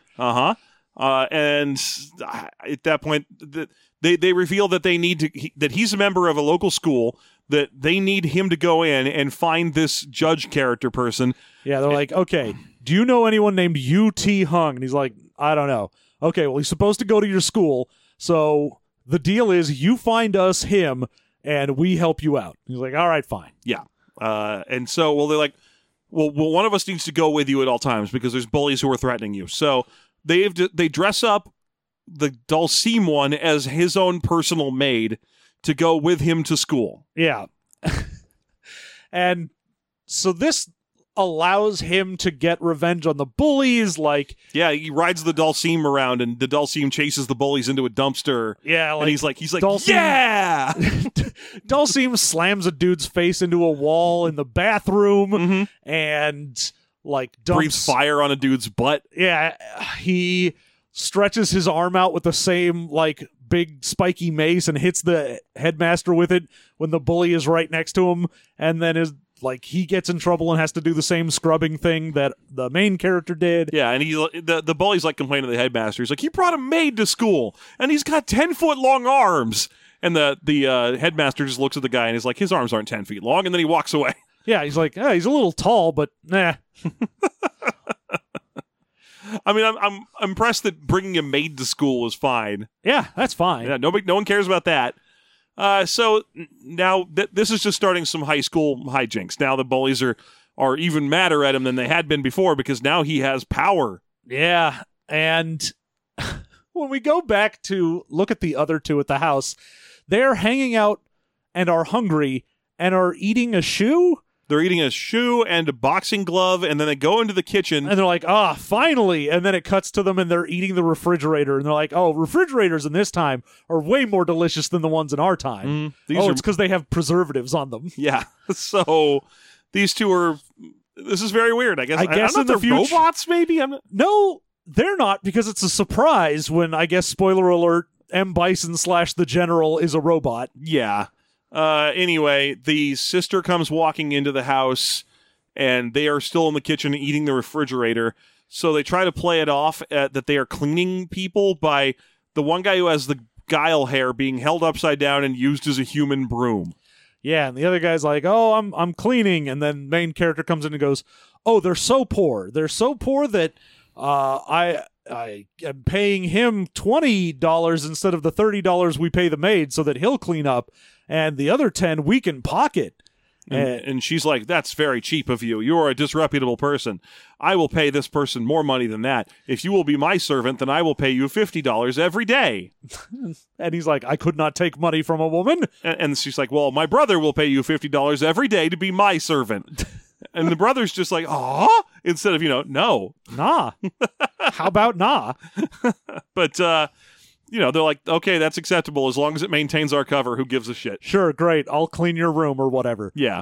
And at that point, they reveal that they need to, that he's a member of a local school, that they need him to go in and find this judge character person. Yeah, they're like, okay, do you know anyone named U.T. Hung? And he's like, I don't know. Okay, well, he's supposed to go to your school, so the deal is you find us him, and we help you out. He's like, all right, fine. Yeah. And so, well, they're like, well, one of us needs to go with you at all times because there's bullies who are threatening you. So they dress up the Dulcime one as his own personal maid to go with him to school. Yeah. And so this allows him to get revenge on the bullies, like... Yeah, he rides the Dulcime around, and the Dulcime chases the bullies into a dumpster. Yeah, like... And he's like, Dulcime, yeah! Dulcime slams a dude's face into a wall in the bathroom, and, like, breathes fire on a dude's butt. Yeah, he stretches his arm out with the same, like, big spiky mace and hits the headmaster with it when the bully is right next to him, and then he gets in trouble and has to do the same scrubbing thing that the main character did. Yeah, and the bully's like complaining to the headmaster. He's like, he brought a maid to school, and he's got 10-foot long arms. And the headmaster just looks at the guy and is like, his arms aren't 10 feet long, and then he walks away. Yeah, he's like, he's a little tall, but nah. I mean, I'm impressed that bringing a maid to school is fine. Yeah, that's fine. Yeah, no one cares about that. So now this is just starting some high school hijinks. Now the bullies are even madder at him than they had been before because now he has power. Yeah, and when we go back to look at the other two at the house, they're hanging out and are hungry and are eating a shoe. They're eating a shoe and a boxing glove, and then they go into the kitchen. And they're like, finally. And then it cuts to them, and they're eating the refrigerator. And they're like, refrigerators in this time are way more delicious than the ones in our time. It's because they have preservatives on them. Yeah. So these two this is very weird, I guess. I guess in the future, robots, maybe? No, they're not, because it's a surprise when, I guess, spoiler alert, M. Bison / the General is a robot. Yeah. Anyway, the sister comes walking into the house, and they are still in the kitchen eating the refrigerator. So they try to play it off that they are cleaning people by the one guy who has the Guile hair being held upside down and used as a human broom. Yeah, and the other guy's like, I'm cleaning. And then main character comes in and goes, they're so poor. They're so poor that I am paying him $20 instead of the $30 we pay the maid so that he'll clean up. And the other 10 we can pocket. And she's like, that's very cheap of you. You are a disreputable person. I will pay this person more money than that. If you will be my servant, then I will pay you $50 every day. And he's like, I could not take money from a woman. And she's like, well, my brother will pay you $50 every day to be my servant. And the brother's just like, instead of, no. Nah. How about nah? But, they're like, okay, that's acceptable as long as it maintains our cover. Who gives a shit? Sure, great. I'll clean your room or whatever. Yeah.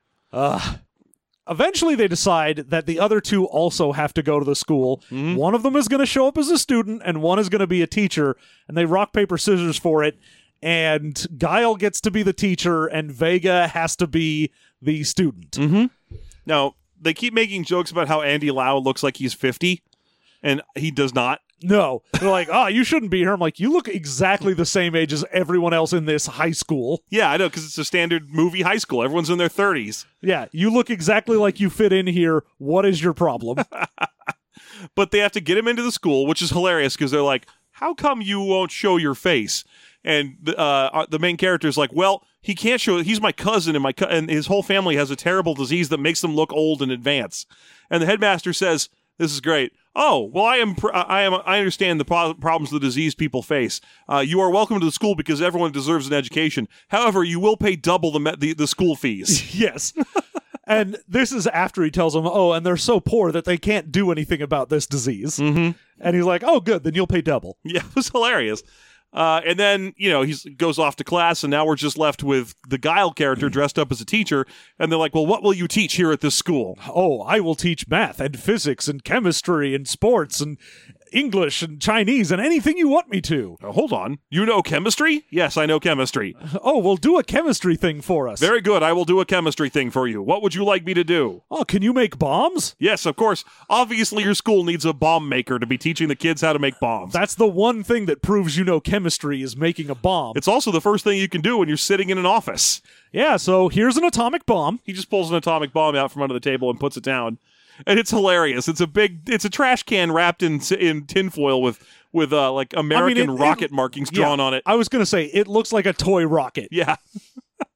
Eventually they decide that the other two also have to go to the school. Mm-hmm. One of them is going to show up as a student and one is going to be a teacher. And they rock, paper, scissors for it. And Guile gets to be the teacher and Vega has to be the student. Mm-hmm. Now, they keep making jokes about how Andy Lau looks like he's 50. And he does not. No. They're like, you shouldn't be here. I'm like, you look exactly the same age as everyone else in this high school. Yeah, I know, because it's a standard movie high school. Everyone's in their 30s. Yeah, you look exactly like you fit in here. What is your problem? But they have to get him into the school, which is hilarious, because they're like, how come you won't show your face? And the main character is like, well, he can't show it. He's my cousin, and his whole family has a terrible disease that makes them look old in advance. And the headmaster says, this is great. Oh, well, I understand the problems the diseased people face. You are welcome to the school because everyone deserves an education. However, you will pay double the school fees. Yes. And this is after he tells them, and they're so poor that they can't do anything about this disease. Mm-hmm. And he's like, good, then you'll pay double. Yeah, it was hilarious. And then, he goes off to class, and now we're just left with the Guile character dressed up as a teacher. And they're like, well, what will you teach here at this school? I will teach math and physics and chemistry and sports and English and Chinese and anything you want me to. Hold on. You know chemistry? Yes, I know chemistry. Well, do a chemistry thing for us. Very good. I will do a chemistry thing for you. What would you like me to do? Can you make bombs? Yes, of course. Obviously, your school needs a bomb maker to be teaching the kids how to make bombs. That's the one thing that proves you know chemistry is making a bomb. It's also the first thing you can do when you're sitting in an office. Yeah, so here's an atomic bomb. He just pulls an atomic bomb out from under the table and puts it down. And it's hilarious. It's a trash can wrapped in tinfoil with like American rocket markings drawn on it. I was going to say, it looks like a toy rocket. Yeah.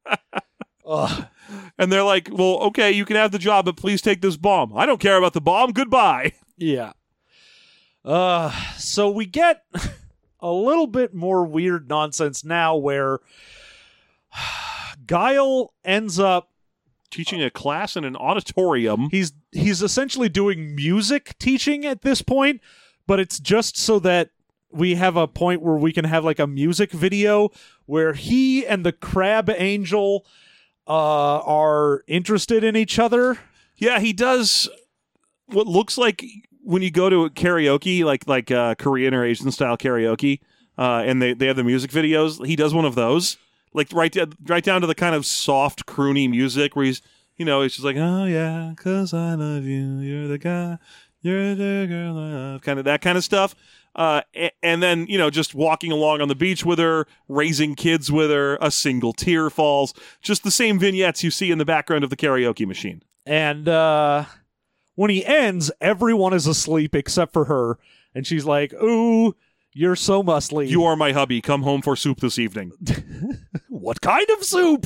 Ugh. And they're like, well, okay, you can have the job, but please take this bomb. I don't care about the bomb. Goodbye. Yeah. So we get a little bit more weird nonsense now where Guile ends up Teaching a class in an auditorium. he's essentially doing music teaching at this point, but it's just so that we have a point where we can have like a music video where he and the Crab Angel are interested in each other. Yeah, he does what looks like when you go to a karaoke, like Korean or Asian style karaoke, and they have the music videos. He does one of those, like right down to the kind of soft, croony music where he's just like, oh yeah, 'cause I love you, you're the guy, you're the girl I love, kind of that kind of stuff. And then, just walking along on the beach with her, raising kids with her, a single tear falls, just the same vignettes you see in the background of the karaoke machine. And when he ends, everyone is asleep except for her. And she's like, ooh, you're so muscly. You are my hubby. Come home for soup this evening. What kind of soup?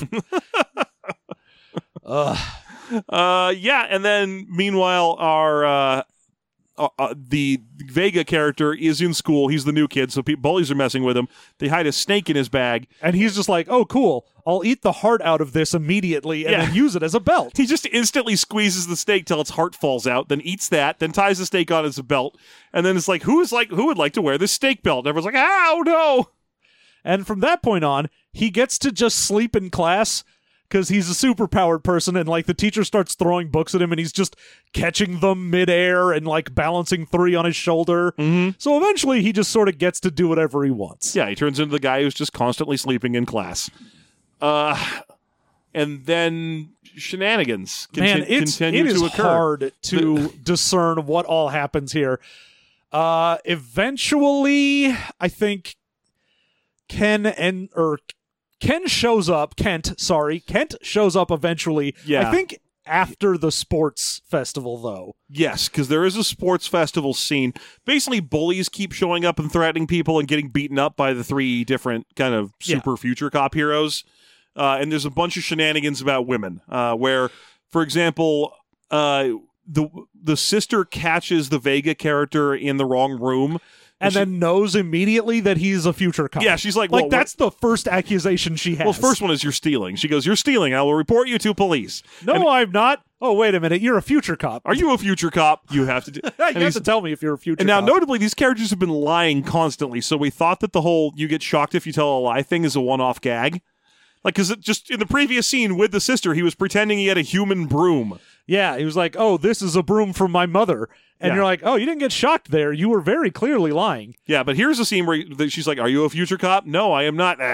Yeah, and then meanwhile, our the Vega character is in school. He's the new kid, so bullies are messing with him. They hide a snake in his bag. And he's just like, oh, cool. I'll eat the heart out of this immediately and then use it as a belt. He just instantly squeezes the steak till its heart falls out, then eats that, then ties the steak on as a belt, and then it's like, who would like to wear this steak belt? And everyone's like, oh, no! And from that point on, he gets to just sleep in class because he's a superpowered person, and like the teacher starts throwing books at him and he's just catching them midair and like balancing 3 on his shoulder. Mm-hmm. So eventually he just sort of gets to do whatever he wants. Yeah, he turns into the guy who's just constantly sleeping in class. And then shenanigans continue to occur. Hard to discern what all happens here. Eventually, I think Kent shows up eventually. Yeah. I think after the sports festival, though. Yes, because there is a sports festival scene. Basically, bullies keep showing up and threatening people and getting beaten up by the 3 different kind of super future cop heroes. And there's a bunch of shenanigans about women, where, for example, the sister catches the Vega character in the wrong room. And then knows immediately that he's a future cop. Yeah, she's like, well, that's the first accusation she has. Well, first one is you're stealing. She goes, you're stealing. I will report you to police. No, I'm not. Oh, wait a minute. You're a future cop. Are you a future cop? You have to do. You have to tell me if you're a future and cop. now, notably, these characters have been lying constantly, so we thought that the whole you get shocked if you tell a lie thing is a one-off gag. Like, because just in the previous scene with the sister, he was pretending he had a human broom. Yeah, he was like, oh, this is a broom from my mother. And you're like, oh, you didn't get shocked there. You were very clearly lying. Yeah, but here's a scene where she's like, are you a future cop? No, I am not.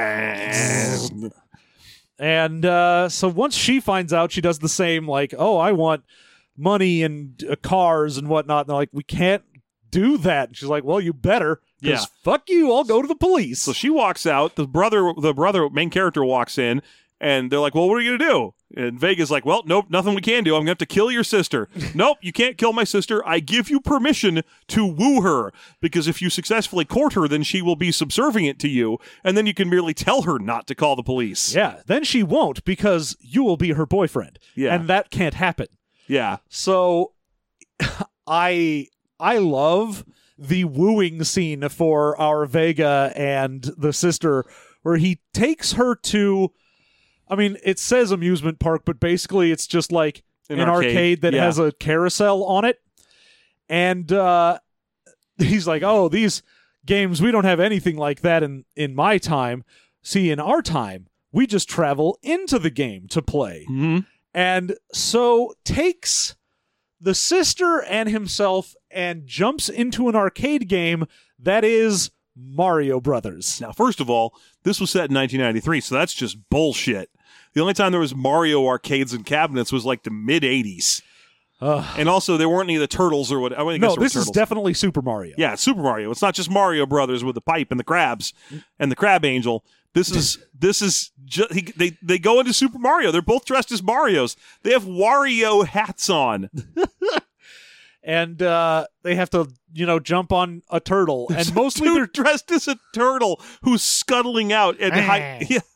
And so once she finds out, she does the same, like, oh, I want money and cars and whatnot. And they're like, we can't do that. And she's like, well, you better. Because fuck you, I'll go to the police. So she walks out. The brother, main character, walks in. And they're like, well, what are you going to do? And Vega's like, well, nope, nothing we can do. I'm going to have to kill your sister. Nope, you can't kill my sister. I give you permission to woo her. Because if you successfully court her, then she will be subservient to you. And then you can merely tell her not to call the police. Yeah, then she won't because you will be her boyfriend. Yeah. And that can't happen. Yeah. So I love the wooing scene for our Vega and the sister where he takes her to... I mean, it says amusement park, but basically it's just like an arcade that has a carousel on it. And he's like, oh, these games, we don't have anything like that in my time. See, in our time, we just travel into the game to play. Mm-hmm. And so takes the sister and himself and jumps into an arcade game that is Mario Brothers. Now, first of all, this was set in 1993, so that's just bullshit. The only time there was Mario arcades and cabinets was like the mid-'80s. And also, there weren't any of the turtles or what. I mean, no, this is definitely Super Mario. Yeah, it's Super Mario. It's not just Mario Brothers with the pipe and the crabs and the Crab Angel. This is they go into Super Mario. They're both dressed as Marios. They have Wario hats on. And they have to, jump on a turtle. And mostly they're dressed as a turtle who's scuttling out. And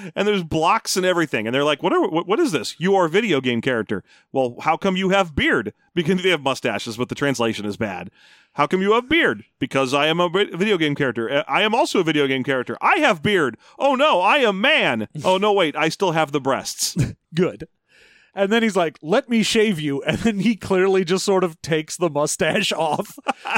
And there's blocks and everything. And they're like, what is this? You are a video game character. Well, how come you have beard? Because they have mustaches, but the translation is bad. How come you have beard? Because I am a video game character. I am also a video game character. I have beard. Oh, no, I am man. Oh, no, wait, I still have the breasts. Good. And then he's like, let me shave you. And then he clearly just sort of takes the mustache off.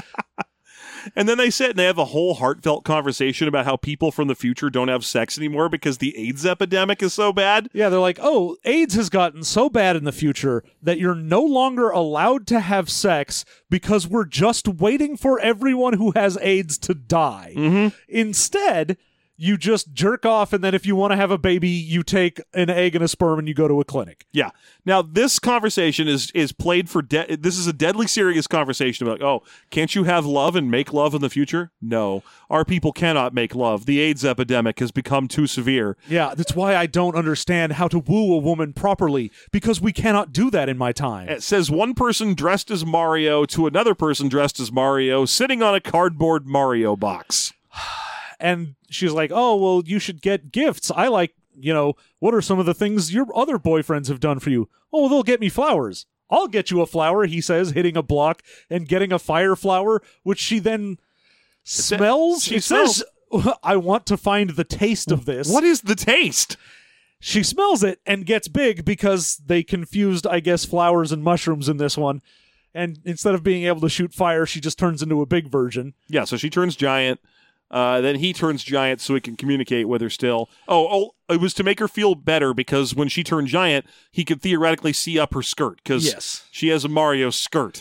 And then they sit and they have a whole heartfelt conversation about how people from the future don't have sex anymore because the AIDS epidemic is so bad. Yeah, they're like, oh, AIDS has gotten so bad in the future that you're no longer allowed to have sex because we're just waiting for everyone who has AIDS to die. Mm-hmm. Instead, you just jerk off, and then if you want to have a baby, you take an egg and a sperm and you go to a clinic. Yeah. Now, this conversation is played for... this is a deadly serious conversation about, oh, can't you have love and make love in the future? No. Our people cannot make love. The AIDS epidemic has become too severe. Yeah, that's why I don't understand how to woo a woman properly, because we cannot do that in my time. It says one person dressed as Mario to another person dressed as Mario sitting on a cardboard Mario box. And she's like, oh, well, you should get gifts. I like, what are some of the things your other boyfriends have done for you? Oh, well, they'll get me flowers. I'll get you a flower, he says, hitting a block and getting a fire flower, which she then smells. She says, I want to find the taste of this. What is the taste? She smells it and gets big because they confused, I guess, flowers and mushrooms in this one. And instead of being able to shoot fire, she just turns into a big version. Yeah, so she turns giant. Then he turns giant so he can communicate with her still. Oh, it was to make her feel better because when she turned giant, he could theoretically see up her skirt because she has a Mario skirt.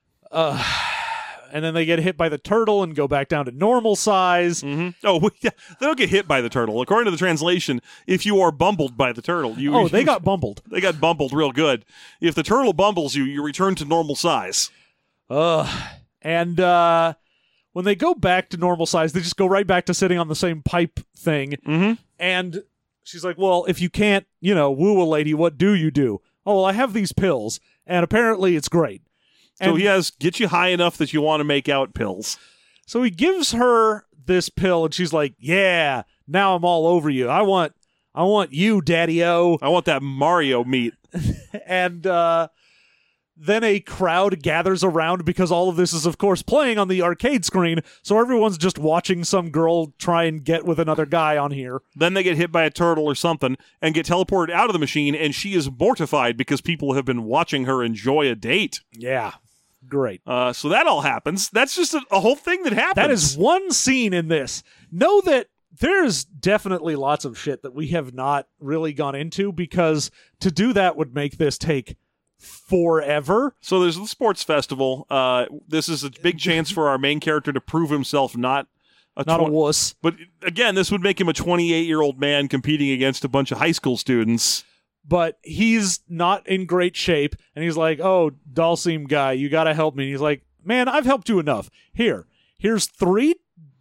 And then they get hit by the turtle and go back down to normal size. Mm-hmm. Oh, yeah, they don't get hit by the turtle. According to the translation, if you are bumbled by the turtle, they got bumbled. They got bumbled real good. If the turtle bumbles you, you return to normal size. And when they go back to normal size, they just go right back to sitting on the same pipe thing. Mm-hmm. And she's like, well, if you can't, woo a lady, what do you do? Oh, well, I have these pills, and apparently it's great. So he has get you high enough that you want to make out pills. So he gives her this pill, and she's like, yeah, now I'm all over you. I want you, Daddy-O. I want that Mario meat. And then a crowd gathers around because all of this is, of course, playing on the arcade screen, so everyone's just watching some girl try and get with another guy on here. Then they get hit by a turtle or something and get teleported out of the machine, and she is mortified because people have been watching her enjoy a date. Yeah, great. So that all happens. That's just a whole thing that happens. That is one scene in this. Know that there's definitely lots of shit that we have not really gone into because to do that would make this take forever. So there's the sports festival. This is a big chance for our main character to prove himself not a wuss. But again, this would make him a 28-year-old man competing against a bunch of high school students. But he's not in great shape, and he's like, oh, Dalsim guy, you gotta help me. And he's like, man, I've helped you enough. Here's 3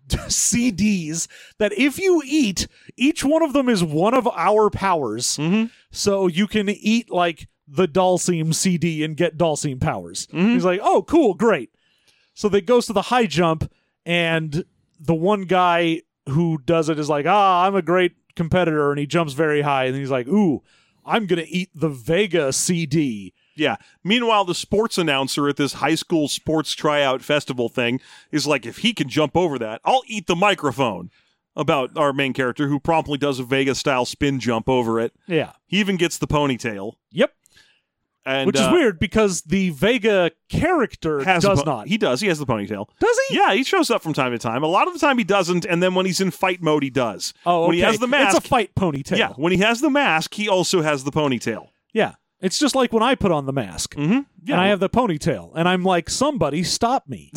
CDs that if you eat, each one of them is one of our powers. Mm-hmm. So you can eat, like, the Dalsim CD and get Dalsim powers. Mm-hmm. He's like, oh, cool, great. So they goes to the high jump, and the one guy who does it is like, I'm a great competitor, and he jumps very high, and he's like, ooh, I'm going to eat the Vega CD. Yeah. Meanwhile, the sports announcer at this high school sports tryout festival thing is like, if he can jump over that, I'll eat the microphone. About our main character, who promptly does a Vega-style spin jump over it. Yeah. He even gets the ponytail. Yep. And, which is weird because the Vega character does not. He does. He has the ponytail. Does he? Yeah, he shows up from time to time. A lot of the time he doesn't, and then when he's in fight mode, he does. Oh, okay. When he has the mask, it's a fight ponytail. Yeah, when he has the mask, he also has the ponytail. Yeah. It's just like when I put on the mask. Mm-hmm. Yeah. And I have the ponytail. And I'm like, somebody stop me.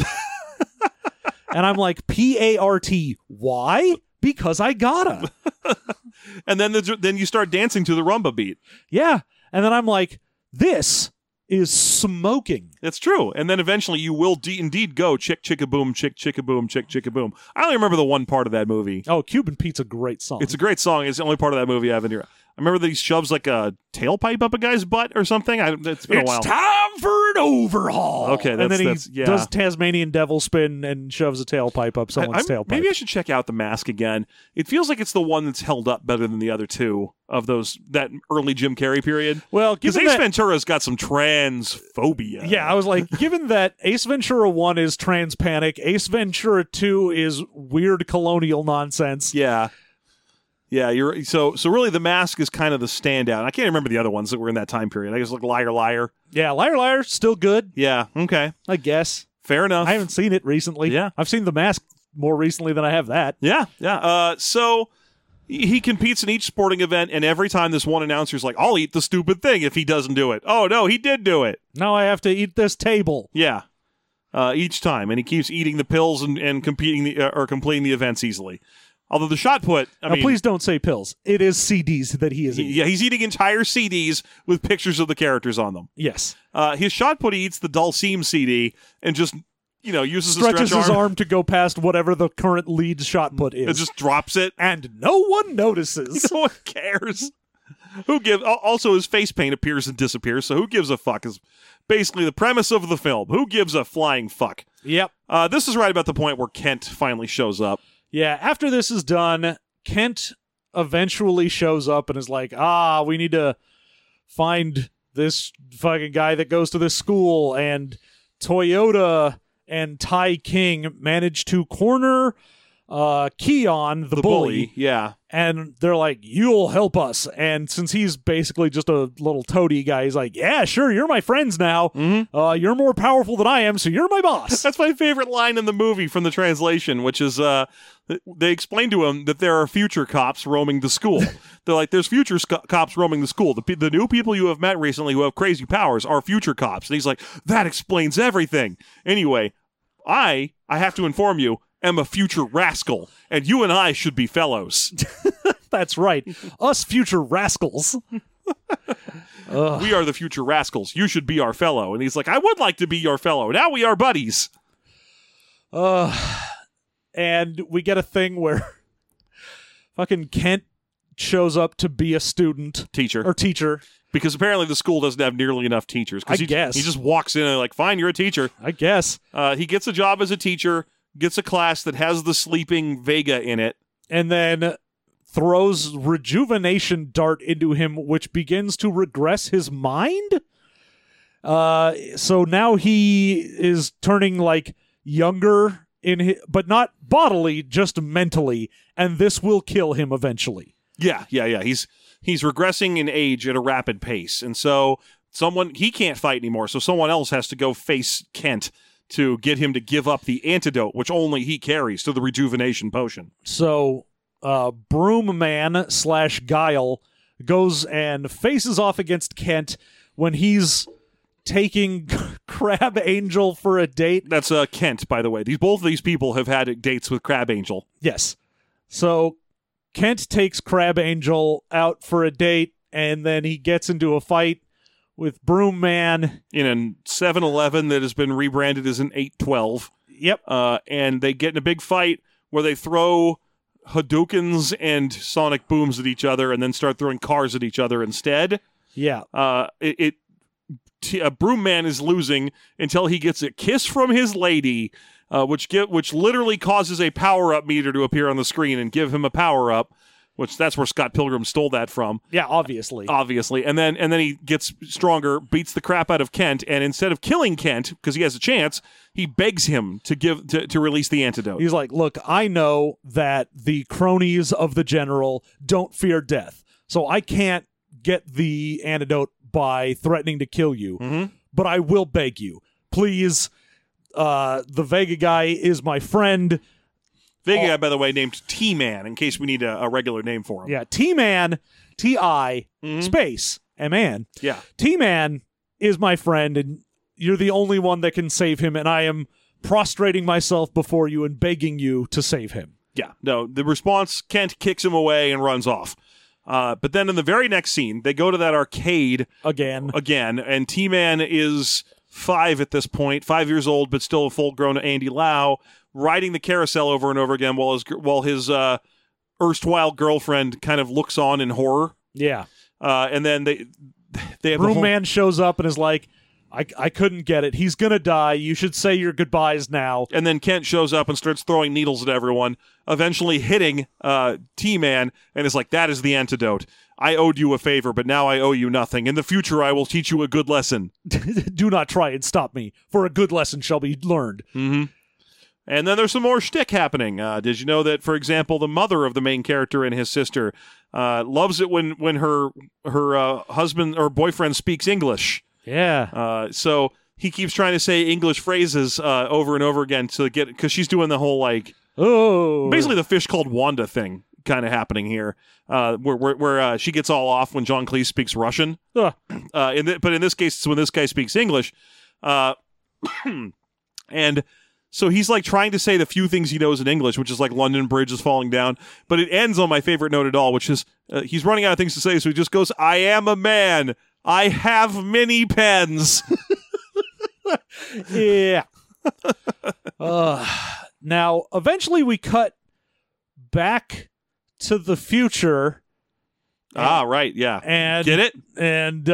And I'm like, P-A-R-T. Why? Because I gotta. And then you start dancing to the rumba beat. Yeah. And then I'm like, this is smoking. It's true. And then eventually you will indeed go chick chicka boom, chick chicka boom, chick chicka boom. I only remember the one part of that movie. Oh, Cuban Pete's a great song. It's a great song. It's the only part of that movie I have in here. I remember that he shoves like a tailpipe up a guy's butt or something. It's been a while. It's time for an overhaul. Okay, and then he yeah. does Tasmanian devil spin and shoves a tailpipe up someone's tailpipe. Maybe I should check out The Mask again. It feels like it's the one that's held up better than the other two of that early Jim Carrey period. Well, because Ace Ventura's got some transphobia. Yeah, I was like, given that Ace Ventura 1 is trans panic, Ace Ventura 2 is weird colonial nonsense. Yeah. Yeah, so really The Mask is kind of the standout. I can't remember the other ones that were in that time period. I guess like Liar Liar. Yeah, Liar Liar, still good. Yeah, okay. I guess. Fair enough. I haven't seen it recently. Yeah. I've seen The Mask more recently than I have that. Yeah. So he competes in each sporting event, and every time this one announcer's like, I'll eat the stupid thing if he doesn't do it. Oh, no, he did do it. Now I have to eat this table. Yeah. Each time. And he keeps eating the pills and completing the events easily. Although the shot put, please don't say pills. It is CDs that he is eating. Yeah, he's eating entire CDs with pictures of the characters on them. Yes. His shot put, he eats the Dulcim CD and just, uses stretches the his arm to go past whatever the current lead shot put is. It just drops it. And no one notices. No one cares. Also, his face paint appears and disappears, so who gives a fuck is basically the premise of the film. Who gives a flying fuck? Yep. This is right about the point where Kent finally shows up. Yeah, after this is done, Kent eventually shows up and is like, we need to find this fucking guy that goes to this school, and Toyota and Tai King manage to corner Keon, the bully. Yeah. And they're like, you'll help us. And since he's basically just a little toady guy, he's like, yeah, sure, you're my friends now. Mm-hmm. You're more powerful than I am, so you're my boss. That's my favorite line in the movie from the translation, which is they explain to him that there are future cops roaming the school. They're like, there's future cops roaming the school. The new people you have met recently who have crazy powers are future cops. And he's like, that explains everything. Anyway, I have to inform you, am a future rascal, and you and I should be fellows. That's right. Us future rascals. We are the future rascals. You should be our fellow. And he's like, I would like to be your fellow. Now we are buddies. And we get a thing where fucking Kent shows up to be a teacher. Because apparently the school doesn't have nearly enough teachers. I guess. He just walks in and like, fine, you're a teacher. I guess. He gets a job as a teacher, gets a class that has the sleeping Vega in it. And then throws rejuvenation dart into him, which begins to regress his mind. So now he is turning like younger but not bodily, just mentally, and this will kill him eventually. Yeah. He's regressing in age at a rapid pace, and so he can't fight anymore. So someone else has to go face Kent to get him to give up the antidote, which only he carries, to the rejuvenation potion. So, Broom Man / Guile goes and faces off against Kent when he's taking Crab Angel for a date. That's Kent, by the way. Both of these people have had dates with Crab Angel. Yes. So Kent takes Crab Angel out for a date, and then he gets into a fight with Broom Man in a 7-Eleven that has been rebranded as an 812. Yep. And they get in a big fight where they throw Hadoukens and sonic booms at each other and then start throwing cars at each other instead. Yeah. Broom Man is losing until he gets a kiss from his lady, which literally causes a power-up meter to appear on the screen and give him a power-up, which that's where Scott Pilgrim stole that from. Yeah, obviously. And then he gets stronger, beats the crap out of Kent, and instead of killing Kent, because he has a chance, he begs him to release the antidote. He's like, look, I know that the cronies of the general don't fear death, so I can't get the antidote by threatening to kill you, but I will beg you, please, the Vega guy is my friend. Vega guy, by the way, named T-Man, in case we need a regular name for him. Yeah, T-Man, T-I, space, M-Man. Yeah. T-Man is my friend, and you're the only one that can save him, and I am prostrating myself before you and begging you to save him. Yeah, no, the response, Kent kicks him away and runs off. But then in the very next scene, they go to that arcade again, and T-Man is 5 at this point, 5 years old, but still a full-grown Andy Lau, riding the carousel over and over again while his erstwhile girlfriend kind of looks on in horror. Yeah. And then they have Broom Man shows up and is like, I couldn't get it. He's gonna die. You should say your goodbyes now. And then Kent shows up and starts throwing needles at everyone, eventually hitting T-Man, and is like, that is the antidote. I owed you a favor, but now I owe you nothing. In the future, I will teach you a good lesson. Do not try and stop me, for a good lesson shall be learned. Mm-hmm. And then there's some more shtick happening. Did you know that, for example, the mother of the main character and his sister loves it when her husband or boyfriend speaks English? Yeah. So he keeps trying to say English phrases over and over again to get, because she's doing the whole basically the fish called Wanda thing kind of happening here, where she gets all off when John Cleese speaks Russian. But in this case, it's when this guy speaks English, and so he's like trying to say the few things he knows in English, which is like London Bridge is falling down. But it ends on my favorite note at all, which is he's running out of things to say, so he just goes, "I am a man. I have many pens." Yeah. Now, eventually we cut back to the future. Right, yeah. And get it? And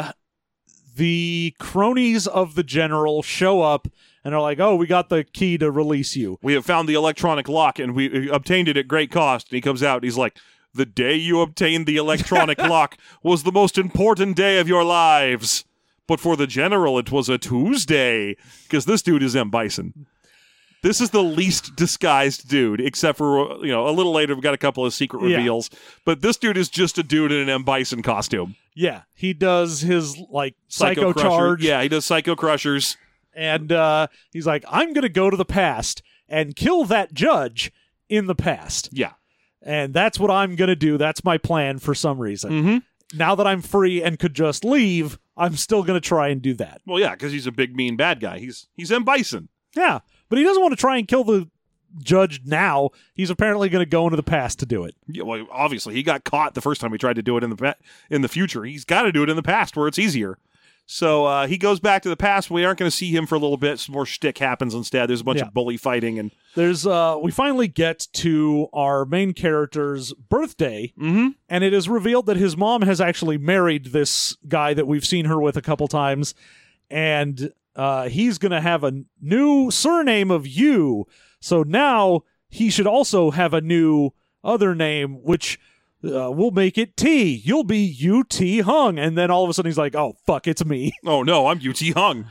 the cronies of the general show up and are like, "Oh, we got the key to release you. We have found the electronic lock, and we obtained it at great cost." And he comes out, and he's like, "The day you obtained the electronic lock was the most important day of your lives. But for the general, it was a Tuesday." Because this dude is M. Bison. This is the least disguised dude, except for, a little later, we've got a couple of secret reveals. But this dude is just a dude in an M. Bison costume. Yeah, he does his, Psycho charge. Yeah, he does Psycho Crushers. And he's like, "I'm going to go to the past and kill that judge in the past." Yeah. And that's what I'm going to do. That's my plan for some reason. Mm-hmm. Now that I'm free and could just leave, I'm still going to try and do that. Well, yeah, because he's a big, mean bad guy. He's M. Bison. Yeah, but he doesn't want to try and kill the judge now. He's apparently going to go into the past to do it. Yeah, well, obviously, he got caught the first time he tried to do it in the future. He's got to do it in the past where it's easier. So he goes back to the past. We aren't going to see him for a little bit. Some more shtick happens instead. There's a bunch of bully fighting. And there's we finally get to our main character's birthday, and it is revealed that his mom has actually married this guy that we've seen her with a couple times, and he's going to have a new surname of Yu. So now he should also have a new other name, which... we'll make it T. You'll be U.T. Hung. And then all of a sudden he's like, "Oh, fuck, it's me." Oh, no, I'm U.T. Hung.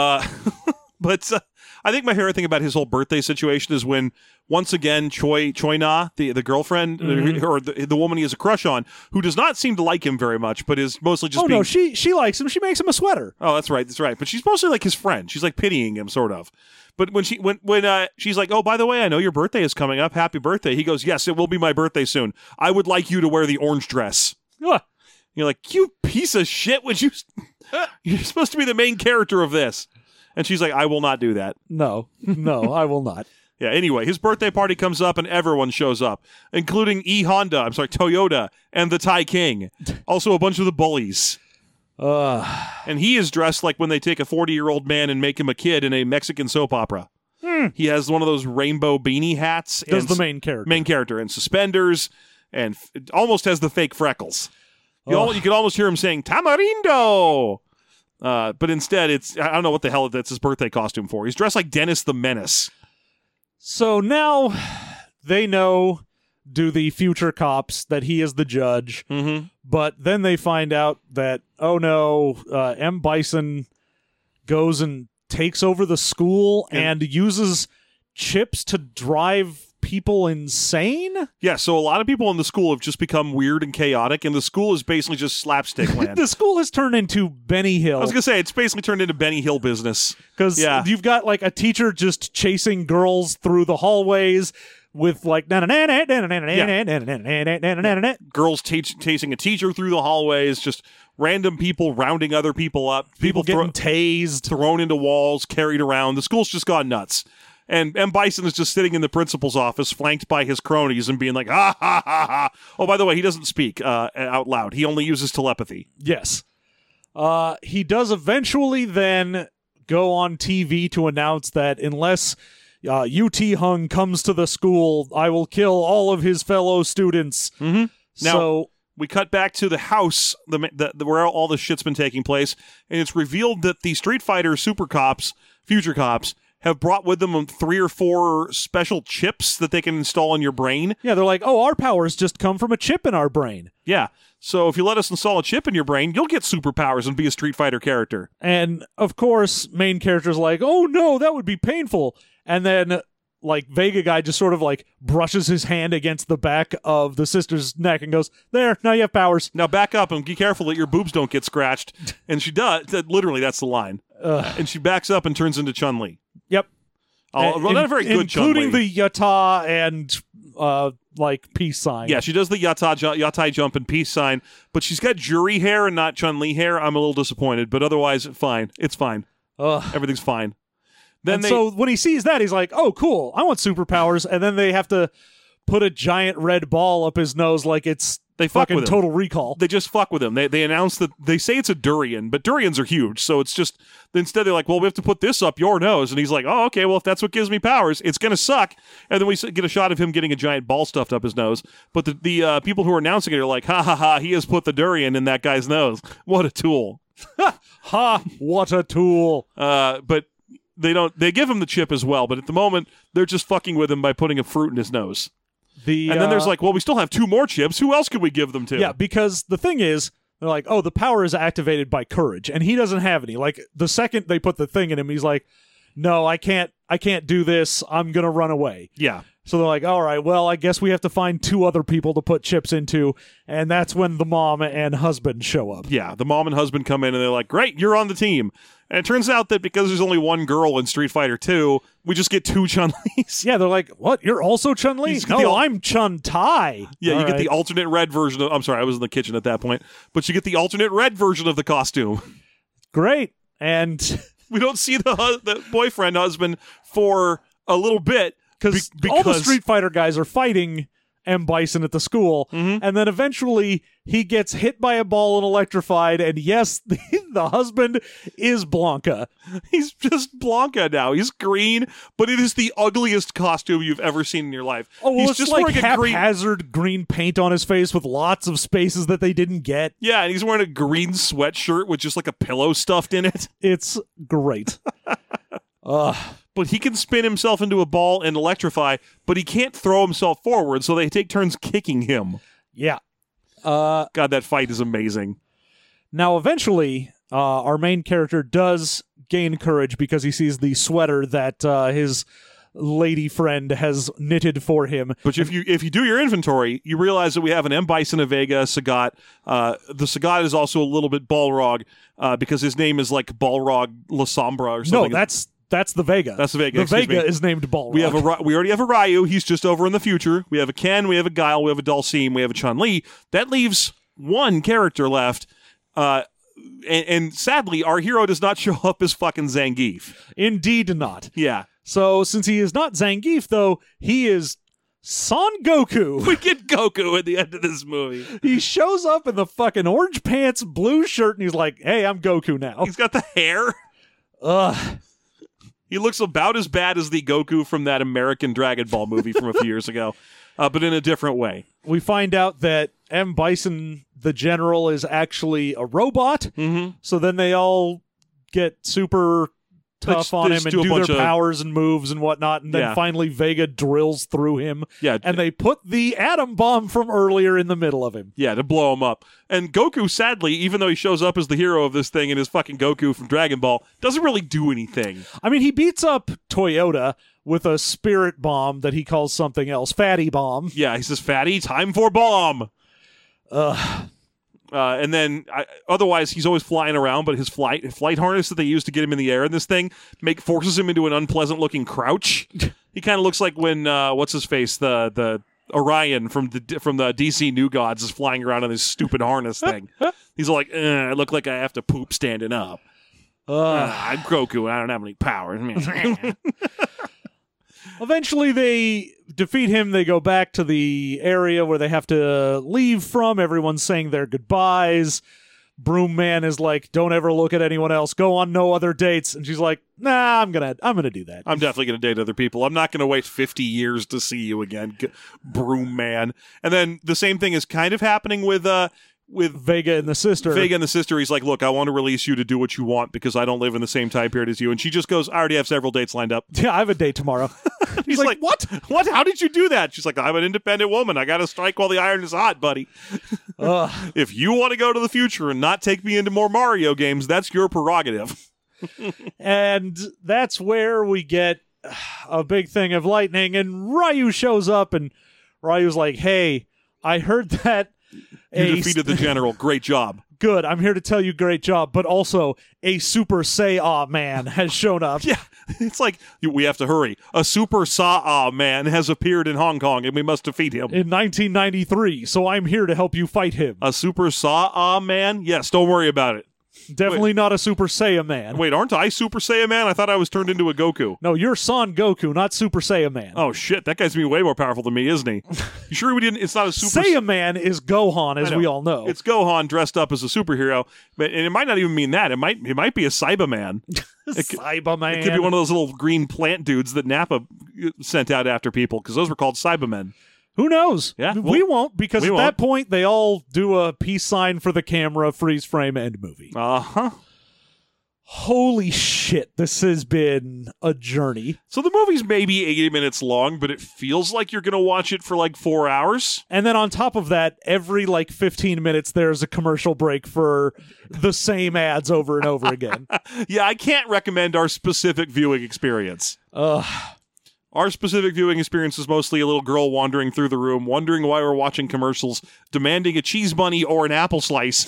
But I think my favorite thing about his whole birthday situation is when, once again, Choi Na, the girlfriend, or the woman he has a crush on, who does not seem to like him very much, but is mostly just no, she likes him. She makes him a sweater. Oh, that's right. But she's mostly like his friend. She's like pitying him, sort of. But when she's like, "Oh, by the way, I know your birthday is coming up. Happy birthday." He goes, "Yes, it will be my birthday soon. I would like you to wear the orange dress." You're like, "You piece of shit. You're supposed to be the main character of this." And she's like, "I will not do that." No, I will not. Yeah, anyway, his birthday party comes up and everyone shows up, including Toyota, and the Thai King. Also a bunch of the bullies. And he is dressed like when they take a 40-year-old man and make him a kid in a Mexican soap opera. He has one of those rainbow beanie hats. Does the main character. And suspenders, and almost has the fake freckles. You could almost hear him saying, "Tamarindo!" But instead, I don't know what the hell that's his birthday costume for. He's dressed like Dennis the Menace. So now they know, do the future cops, that he is the judge. But then they find out that, oh no, M. Bison goes and takes over the school and uses chips to drive people insane? Yeah, so a lot of people in the school have just become weird and chaotic, and the school is basically just slapstick land. The school has turned into Benny Hill. I was going to say, it's basically turned into Benny Hill business. Because you've got like a teacher just chasing girls through the hallways with like girls chasing a teacher through the hallways, just random people rounding other people up, people getting tased, thrown into walls, carried around. The school's just gone nuts. And M. Bison is just sitting in the principal's office, flanked by his cronies, and being like, "Ha ha ha ha." Oh, by the way, he doesn't speak out loud. He only uses telepathy. Yes. He does eventually then go on TV to announce that unless U.T. Hung comes to the school, I will kill all of his fellow students. Now, We cut back to the house where all the shit's been taking place, and it's revealed that the Street Fighter Super Cops, Future Cops, have brought with them 3 or 4 special chips that they can install in your brain. Yeah, they're like, oh, our powers just come from a chip in our brain. Yeah. So if you let us install a chip in your brain, you'll get superpowers and be a Street Fighter character. And, of course, main character's like, oh, no, that would be painful. And then, like, Vega guy just sort of, like, brushes his hand against the back of the sister's neck and goes, there, now you have powers. Now back up and be careful that your boobs don't get scratched. And she does. Literally, that's the line. And she backs up and turns into Chun-Li. Yep. Not a very good Chun-Li. Including the yata and, like, peace sign. Yeah, she does the yatai jump and peace sign, but she's got Juri hair and not Chun-Li hair. I'm a little disappointed, but otherwise, fine. It's fine. Everything's fine. So when he sees that, he's like, oh, cool, I want superpowers. And then they have to put a giant red ball up his nose like it's fucking Total Recall. They just fuck with him. They announce that they say it's a durian, but durians are huge. So it's just, instead they're like, well, we have to put this up your nose. And he's like, oh, okay, well, if that's what gives me powers, it's going to suck. And then we get a shot of him getting a giant ball stuffed up his nose. But the people who are announcing it are like, ha, ha, ha, he has put the durian in that guy's nose. What a tool. Ha, what a tool. But they give him the chip as well. But at the moment, they're just fucking with him by putting a fruit in his nose. And then there's like, well, we still have 2 more chips. Who else could we give them to? Yeah, because the thing is, they're like, oh, the power is activated by courage, and he doesn't have any. Like, the second they put the thing in him, he's like, no, I can't do this. I'm going to run away. Yeah. So they're like, all right, well, I guess we have to find 2 other people to put chips into, and that's when the mom and husband show up. Yeah, the mom and husband come in, and they're like, great, you're on the team. And it turns out that because there's only 1 girl in Street Fighter 2, we just get 2 Chun-Lis. Yeah, they're like, what, you're also Chun-Li? No, I'm Chun-Tai. Yeah, all you right. get the alternate red version of... I'm sorry, I was in the kitchen at that point. But you get the alternate red version of the costume. Great. And... we don't see the boyfriend husband for a little bit. Because all the Street Fighter guys are fighting M. Bison at the school, and then eventually he gets hit by a ball and electrified, and yes, the husband is Blanca. He's just Blanca now. He's green, but it is the ugliest costume you've ever seen in your life. Oh, well, he's it's just like wearing haphazard green paint on his face with lots of spaces that they didn't get. Yeah, and he's wearing a green sweatshirt with just like a pillow stuffed in it. It's great. But he can spin himself into a ball and electrify, but he can't throw himself forward, so they take turns kicking him. Yeah. God, that fight is amazing. Now, eventually, our main character does gain courage because he sees the sweater that his lady friend has knitted for him. But if you do your inventory, you realize that we have an M. Bison, a Vega, a Sagat. The Sagat is also a little bit Balrog because his name is like Balrog La Sombra or something. No, that's the Vega. That's the Vega. The Vega is named Balrog. We already have a Ryu. He's just over in the future. We have a Ken. We have a Guile. We have a Dhalsim. We have a Chun-Li. That leaves 1 character left. And sadly, our hero does not show up as fucking Zangief. Indeed not. Yeah. So since he is not Zangief, though, he is Son Goku. We get Goku at the end of this movie. He shows up in the fucking orange pants, blue shirt, and he's like, hey, I'm Goku now. He's got the hair. Ugh. He looks about as bad as the Goku from that American Dragon Ball movie from a few years ago, but in a different way. We find out that M. Bison, the general, is actually a robot. Mm-hmm. So then they all get super tough on him and do their powers and moves and whatnot. And then finally Vega drills through him. Yeah. And they put the atom bomb from earlier in the middle of him. Yeah, to blow him up. And Goku, sadly, even though he shows up as the hero of this thing and is fucking Goku from Dragon Ball, doesn't really do anything. I mean, he beats up Toyota with a spirit bomb that he calls something else. Fatty bomb. Yeah, he says, Fatty, time for bomb. And then, otherwise, he's always flying around, but his flight harness that they use to get him in the air in this thing forces him into an unpleasant-looking crouch. He kind of looks like when, what's his face, the Orion from the DC New Gods is flying around on this stupid harness thing. He's like, I look like I have to poop standing up. I'm Goku, and I don't have any powers. Eventually, they defeat him. They go back to the area where they have to leave from. Everyone's saying their goodbyes. Broom Man is like, don't ever look at anyone else. Go on no other dates. And she's like, nah, I'm gonna do that. I'm definitely going to date other people. I'm not going to wait 50 years to see you again, Broom Man. And then the same thing is kind of happening with Vega and the sister. Vega and the sister. He's like, look, I want to release you to do what you want because I don't live in the same time period as you. And she just goes, I already have several dates lined up. Yeah, I have a date tomorrow. He's like, what? What? How did you do that? She's like, I'm an independent woman. I got to strike while the iron is hot, buddy. If you want to go to the future and not take me into more Mario games, that's your prerogative. And that's where we get a big thing of lightning, and Ryu shows up, and Ryu's like, hey, I heard that you defeated the general. Great job. Good. I'm here to tell you great job, but also a Super Saiyan man has shown up. Yeah, it's like, we have to hurry. A Super Saiyan man has appeared in Hong Kong, and we must defeat him. In 1993, so I'm here to help you fight him. A Super Saiyan man? Yes, don't worry about it. Definitely not a Super Saiyan man. Wait, aren't I Super Saiyan man? I thought I was turned into a Goku. No, you're Son Goku, not Super Saiyan man. Oh shit, that guy's gonna be way more powerful than me, isn't he? You sure we didn't? It's not a Super Saiyan man is Gohan, as we all know. It's Gohan dressed up as a superhero, and it might not even mean that. It might be a Cyberman. Cyberman. It could be one of those little green plant dudes that Nappa sent out after people, because those were called Cybermen. Who knows? Yeah, we won't, because at that point they all do a peace sign for the camera, freeze frame, end movie. Uh-huh. Holy shit, this has been a journey. So the movie's maybe 80 minutes long, but it feels like you're going to watch it for like 4 hours. And then on top of that, every 15 minutes, there's a commercial break for the same ads over and over again. Yeah, I can't recommend our specific viewing experience. Our specific viewing experience is mostly a little girl wandering through the room, wondering why we're watching commercials, demanding a cheese bunny or an apple slice,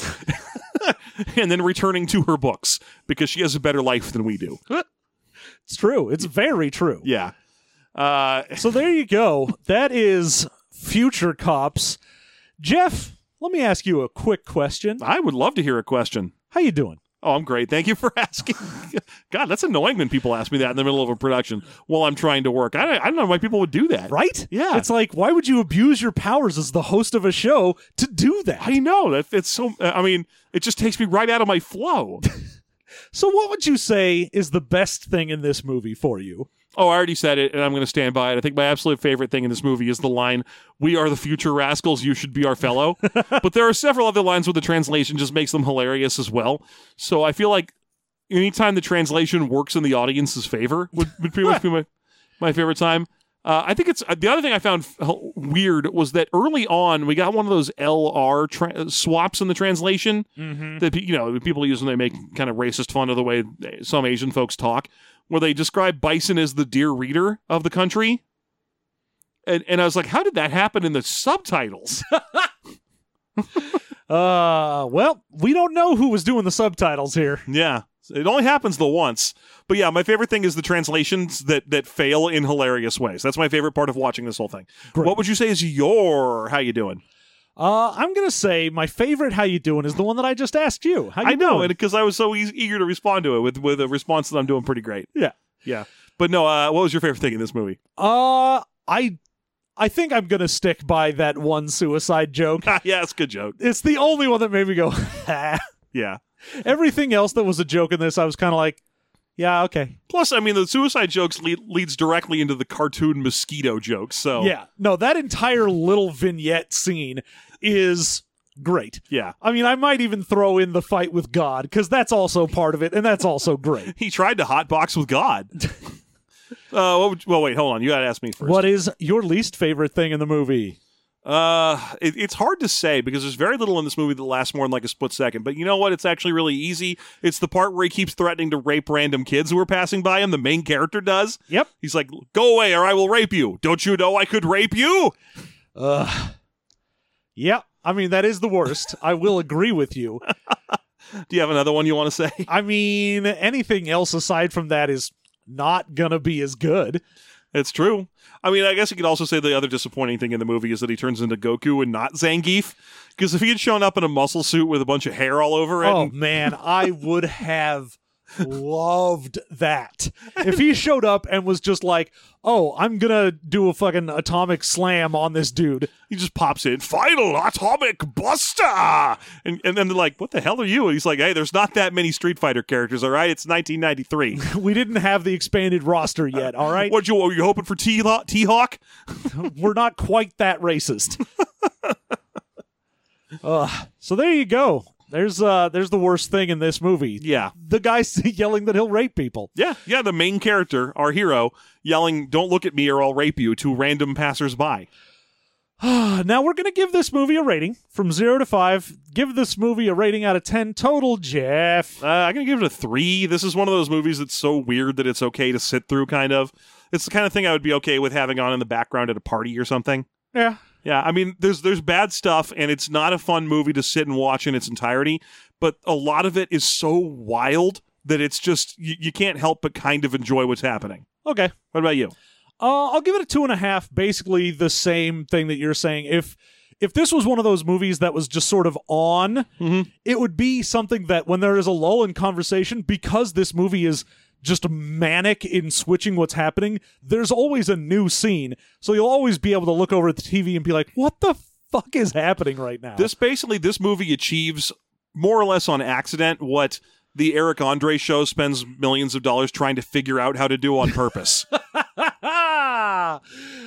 and then returning to her books because she has a better life than we do. It's true. It's very true. Yeah. So there you go. That is Future Cops. Jeff, let me ask you a quick question. I would love to hear a question. How you doing? Oh, I'm great. Thank you for asking. God, that's annoying when people ask me that in the middle of a production while I'm trying to work. I don't know why people would do that. Right? Yeah. It's like, why would you abuse your powers as the host of a show to do that? I know. It's so, it just takes me right out of my flow. So what would you say is the best thing in this movie for you? Oh, I already said it, and I'm going to stand by it. I think my absolute favorite thing in this movie is the line, "We are the future rascals, you should be our fellow." But there are several other lines where the translation just makes them hilarious as well. So I feel like anytime the translation works in the audience's favor would pretty much be my favorite time. I think it's the other thing I found weird was that early on we got one of those LR swaps in the translation that people use when they make kind of racist fun of the way some Asian folks talk, where they describe Bison as the dear reader of the country. And I was like, how did that happen in the subtitles? Well, we don't know who was doing the subtitles here. Yeah. It only happens the once. But yeah, my favorite thing is the translations that fail in hilarious ways. That's my favorite part of watching this whole thing. Great. What would you say is your how you doing? I'm going to say my favorite how you doing is the one that I just asked you. How you I know, doing? because I was so eager to respond to it with a response that I'm doing pretty great. Yeah. Yeah. But no, what was your favorite thing in this movie? I think I'm going to stick by that one suicide joke. Yeah, it's a good joke. It's the only one that made me go, ha. Yeah. Everything else that was a joke in this, I was kind of like, yeah, okay. Plus, the suicide jokes leads directly into the cartoon mosquito jokes. So yeah, no, that entire little vignette scene is great. Yeah. I might even throw in the fight with God, because that's also part of it, and that's also great. He tried to hotbox with God. Wait, hold on. You got to ask me first. What is your least favorite thing in the movie? It's hard to say because there's very little in this movie that lasts more than like a split second. But you know what? It's actually really easy. It's the part where he keeps threatening to rape random kids who are passing by him. The main character does. Yep. He's like, "Go away, or I will rape you. Don't you know I could rape you?" Yep. That is the worst. I will agree with you. Do you have another one you want to say? Anything else aside from that is not gonna be as good. It's true. I guess you could also say the other disappointing thing in the movie is that he turns into Goku and not Zangief. Because if he had shown up in a muscle suit with a bunch of hair all over it... Oh, man, I would have loved that. If he showed up and was just like, oh, I'm gonna do a fucking atomic slam on this dude. He just pops in, final atomic buster! And then they're like, what the hell are you? And he's like, hey, there's not that many Street Fighter characters, all right? It's 1993. We didn't have the expanded roster yet, all right? Were you hoping for T-Hawk? We're not quite that racist. So there you go. There's the worst thing in this movie. Yeah. The guy yelling that he'll rape people. Yeah, the main character, our hero, yelling, don't look at me or I'll rape you to random passersby. Now we're going to give this movie a rating from 0 to 5. Give this movie a rating out of 10 total, Jeff. I'm going to give it a 3. This is one of those movies that's so weird that it's okay to sit through, kind of. It's the kind of thing I would be okay with having on in the background at a party or something. Yeah. Yeah, I mean, there's bad stuff, and it's not a fun movie to sit and watch in its entirety, but a lot of it is so wild that it's just, you can't help but kind of enjoy what's happening. Okay. What about you? I'll give it a 2.5, basically the same thing that you're saying. If this was one of those movies that was just sort of on, it would be something that when there is a lull in conversation, because this movie is just manic in switching what's happening, there's always a new scene. So you'll always be able to look over at the TV and be like, what the fuck is happening right now? This movie achieves, more or less on accident, what the Eric Andre show spends millions of dollars trying to figure out how to do on purpose. I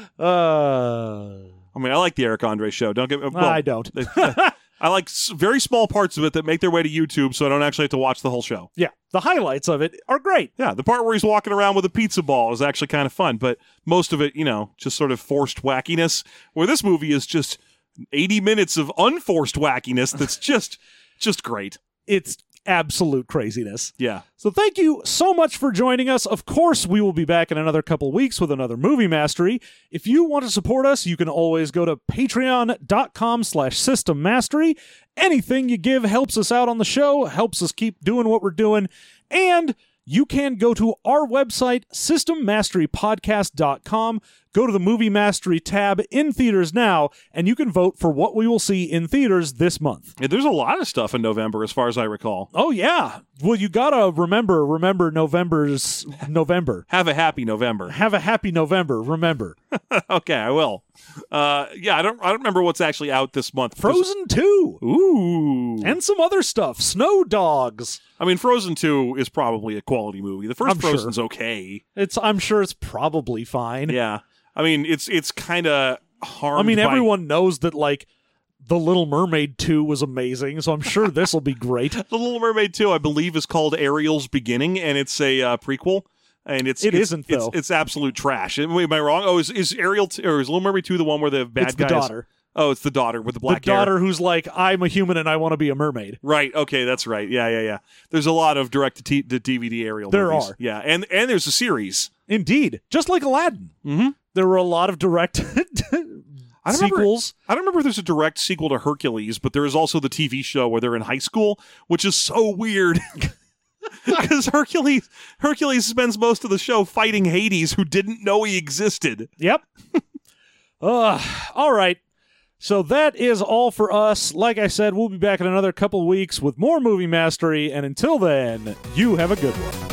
mean, I like the Eric Andre show. Don't get me wrong. I don't. I like very small parts of it that make their way to YouTube, so I don't actually have to watch the whole show. Yeah, the highlights of it are great. Yeah, the part where he's walking around with a pizza ball is actually kind of fun, but most of it, just sort of forced wackiness, where this movie is just 80 minutes of unforced wackiness that's just great. It's absolute craziness. Yeah. So thank you so much for joining us. Of course, we will be back in another couple weeks with another Movie Mastery. If you want to support us, you can always go to patreon.com/System Mastery. Anything you give helps us out on the show, helps us keep doing what we're doing, and you can go to our website, systemmasterypodcast.com, go to the Movie Mastery tab in theaters now, and you can vote for what we will see in theaters this month. Yeah, there's a lot of stuff in November, as far as I recall. Oh, yeah. Well, you gotta remember November's November. Have a happy November. Have a happy November, remember. Okay, I will. Yeah, I don't remember what's actually out this month. Frozen 2. Ooh. And some other stuff. Snow Dogs. I mean, Frozen 2 is probably a quality movie. The first I'm Frozen's sure. okay. I'm sure it's probably fine. Yeah. I mean, it's kind of harmed. I mean, by... everyone knows that, like, The Little Mermaid 2 was amazing, so I'm sure this will be great. The Little Mermaid 2, I believe, is called Ariel's Beginning, and it's a prequel. And it isn't, though. It's absolute trash. Am I wrong? Oh, is Ariel or is Little Mermaid 2 the one where the bad it's guy the daughter. Oh, it's the daughter with the black hair. The daughter hair. who's like, I'm a human and I want to be a mermaid. Right. Okay, that's right. Yeah. There's a lot of direct-to-DVD Ariel movies. There are. Yeah, and there's a series. Indeed. Just like Aladdin. Mm-hmm. There were a lot of direct sequels. I don't remember if there's a direct sequel to Hercules, but there is also the TV show where they're in high school, which is so weird. Because Hercules spends most of the show fighting Hades, who didn't know he existed. Yep. All right. So that is all for us. Like I said, we'll be back in another couple weeks with more Movie Mastery, and until then, you have a good one.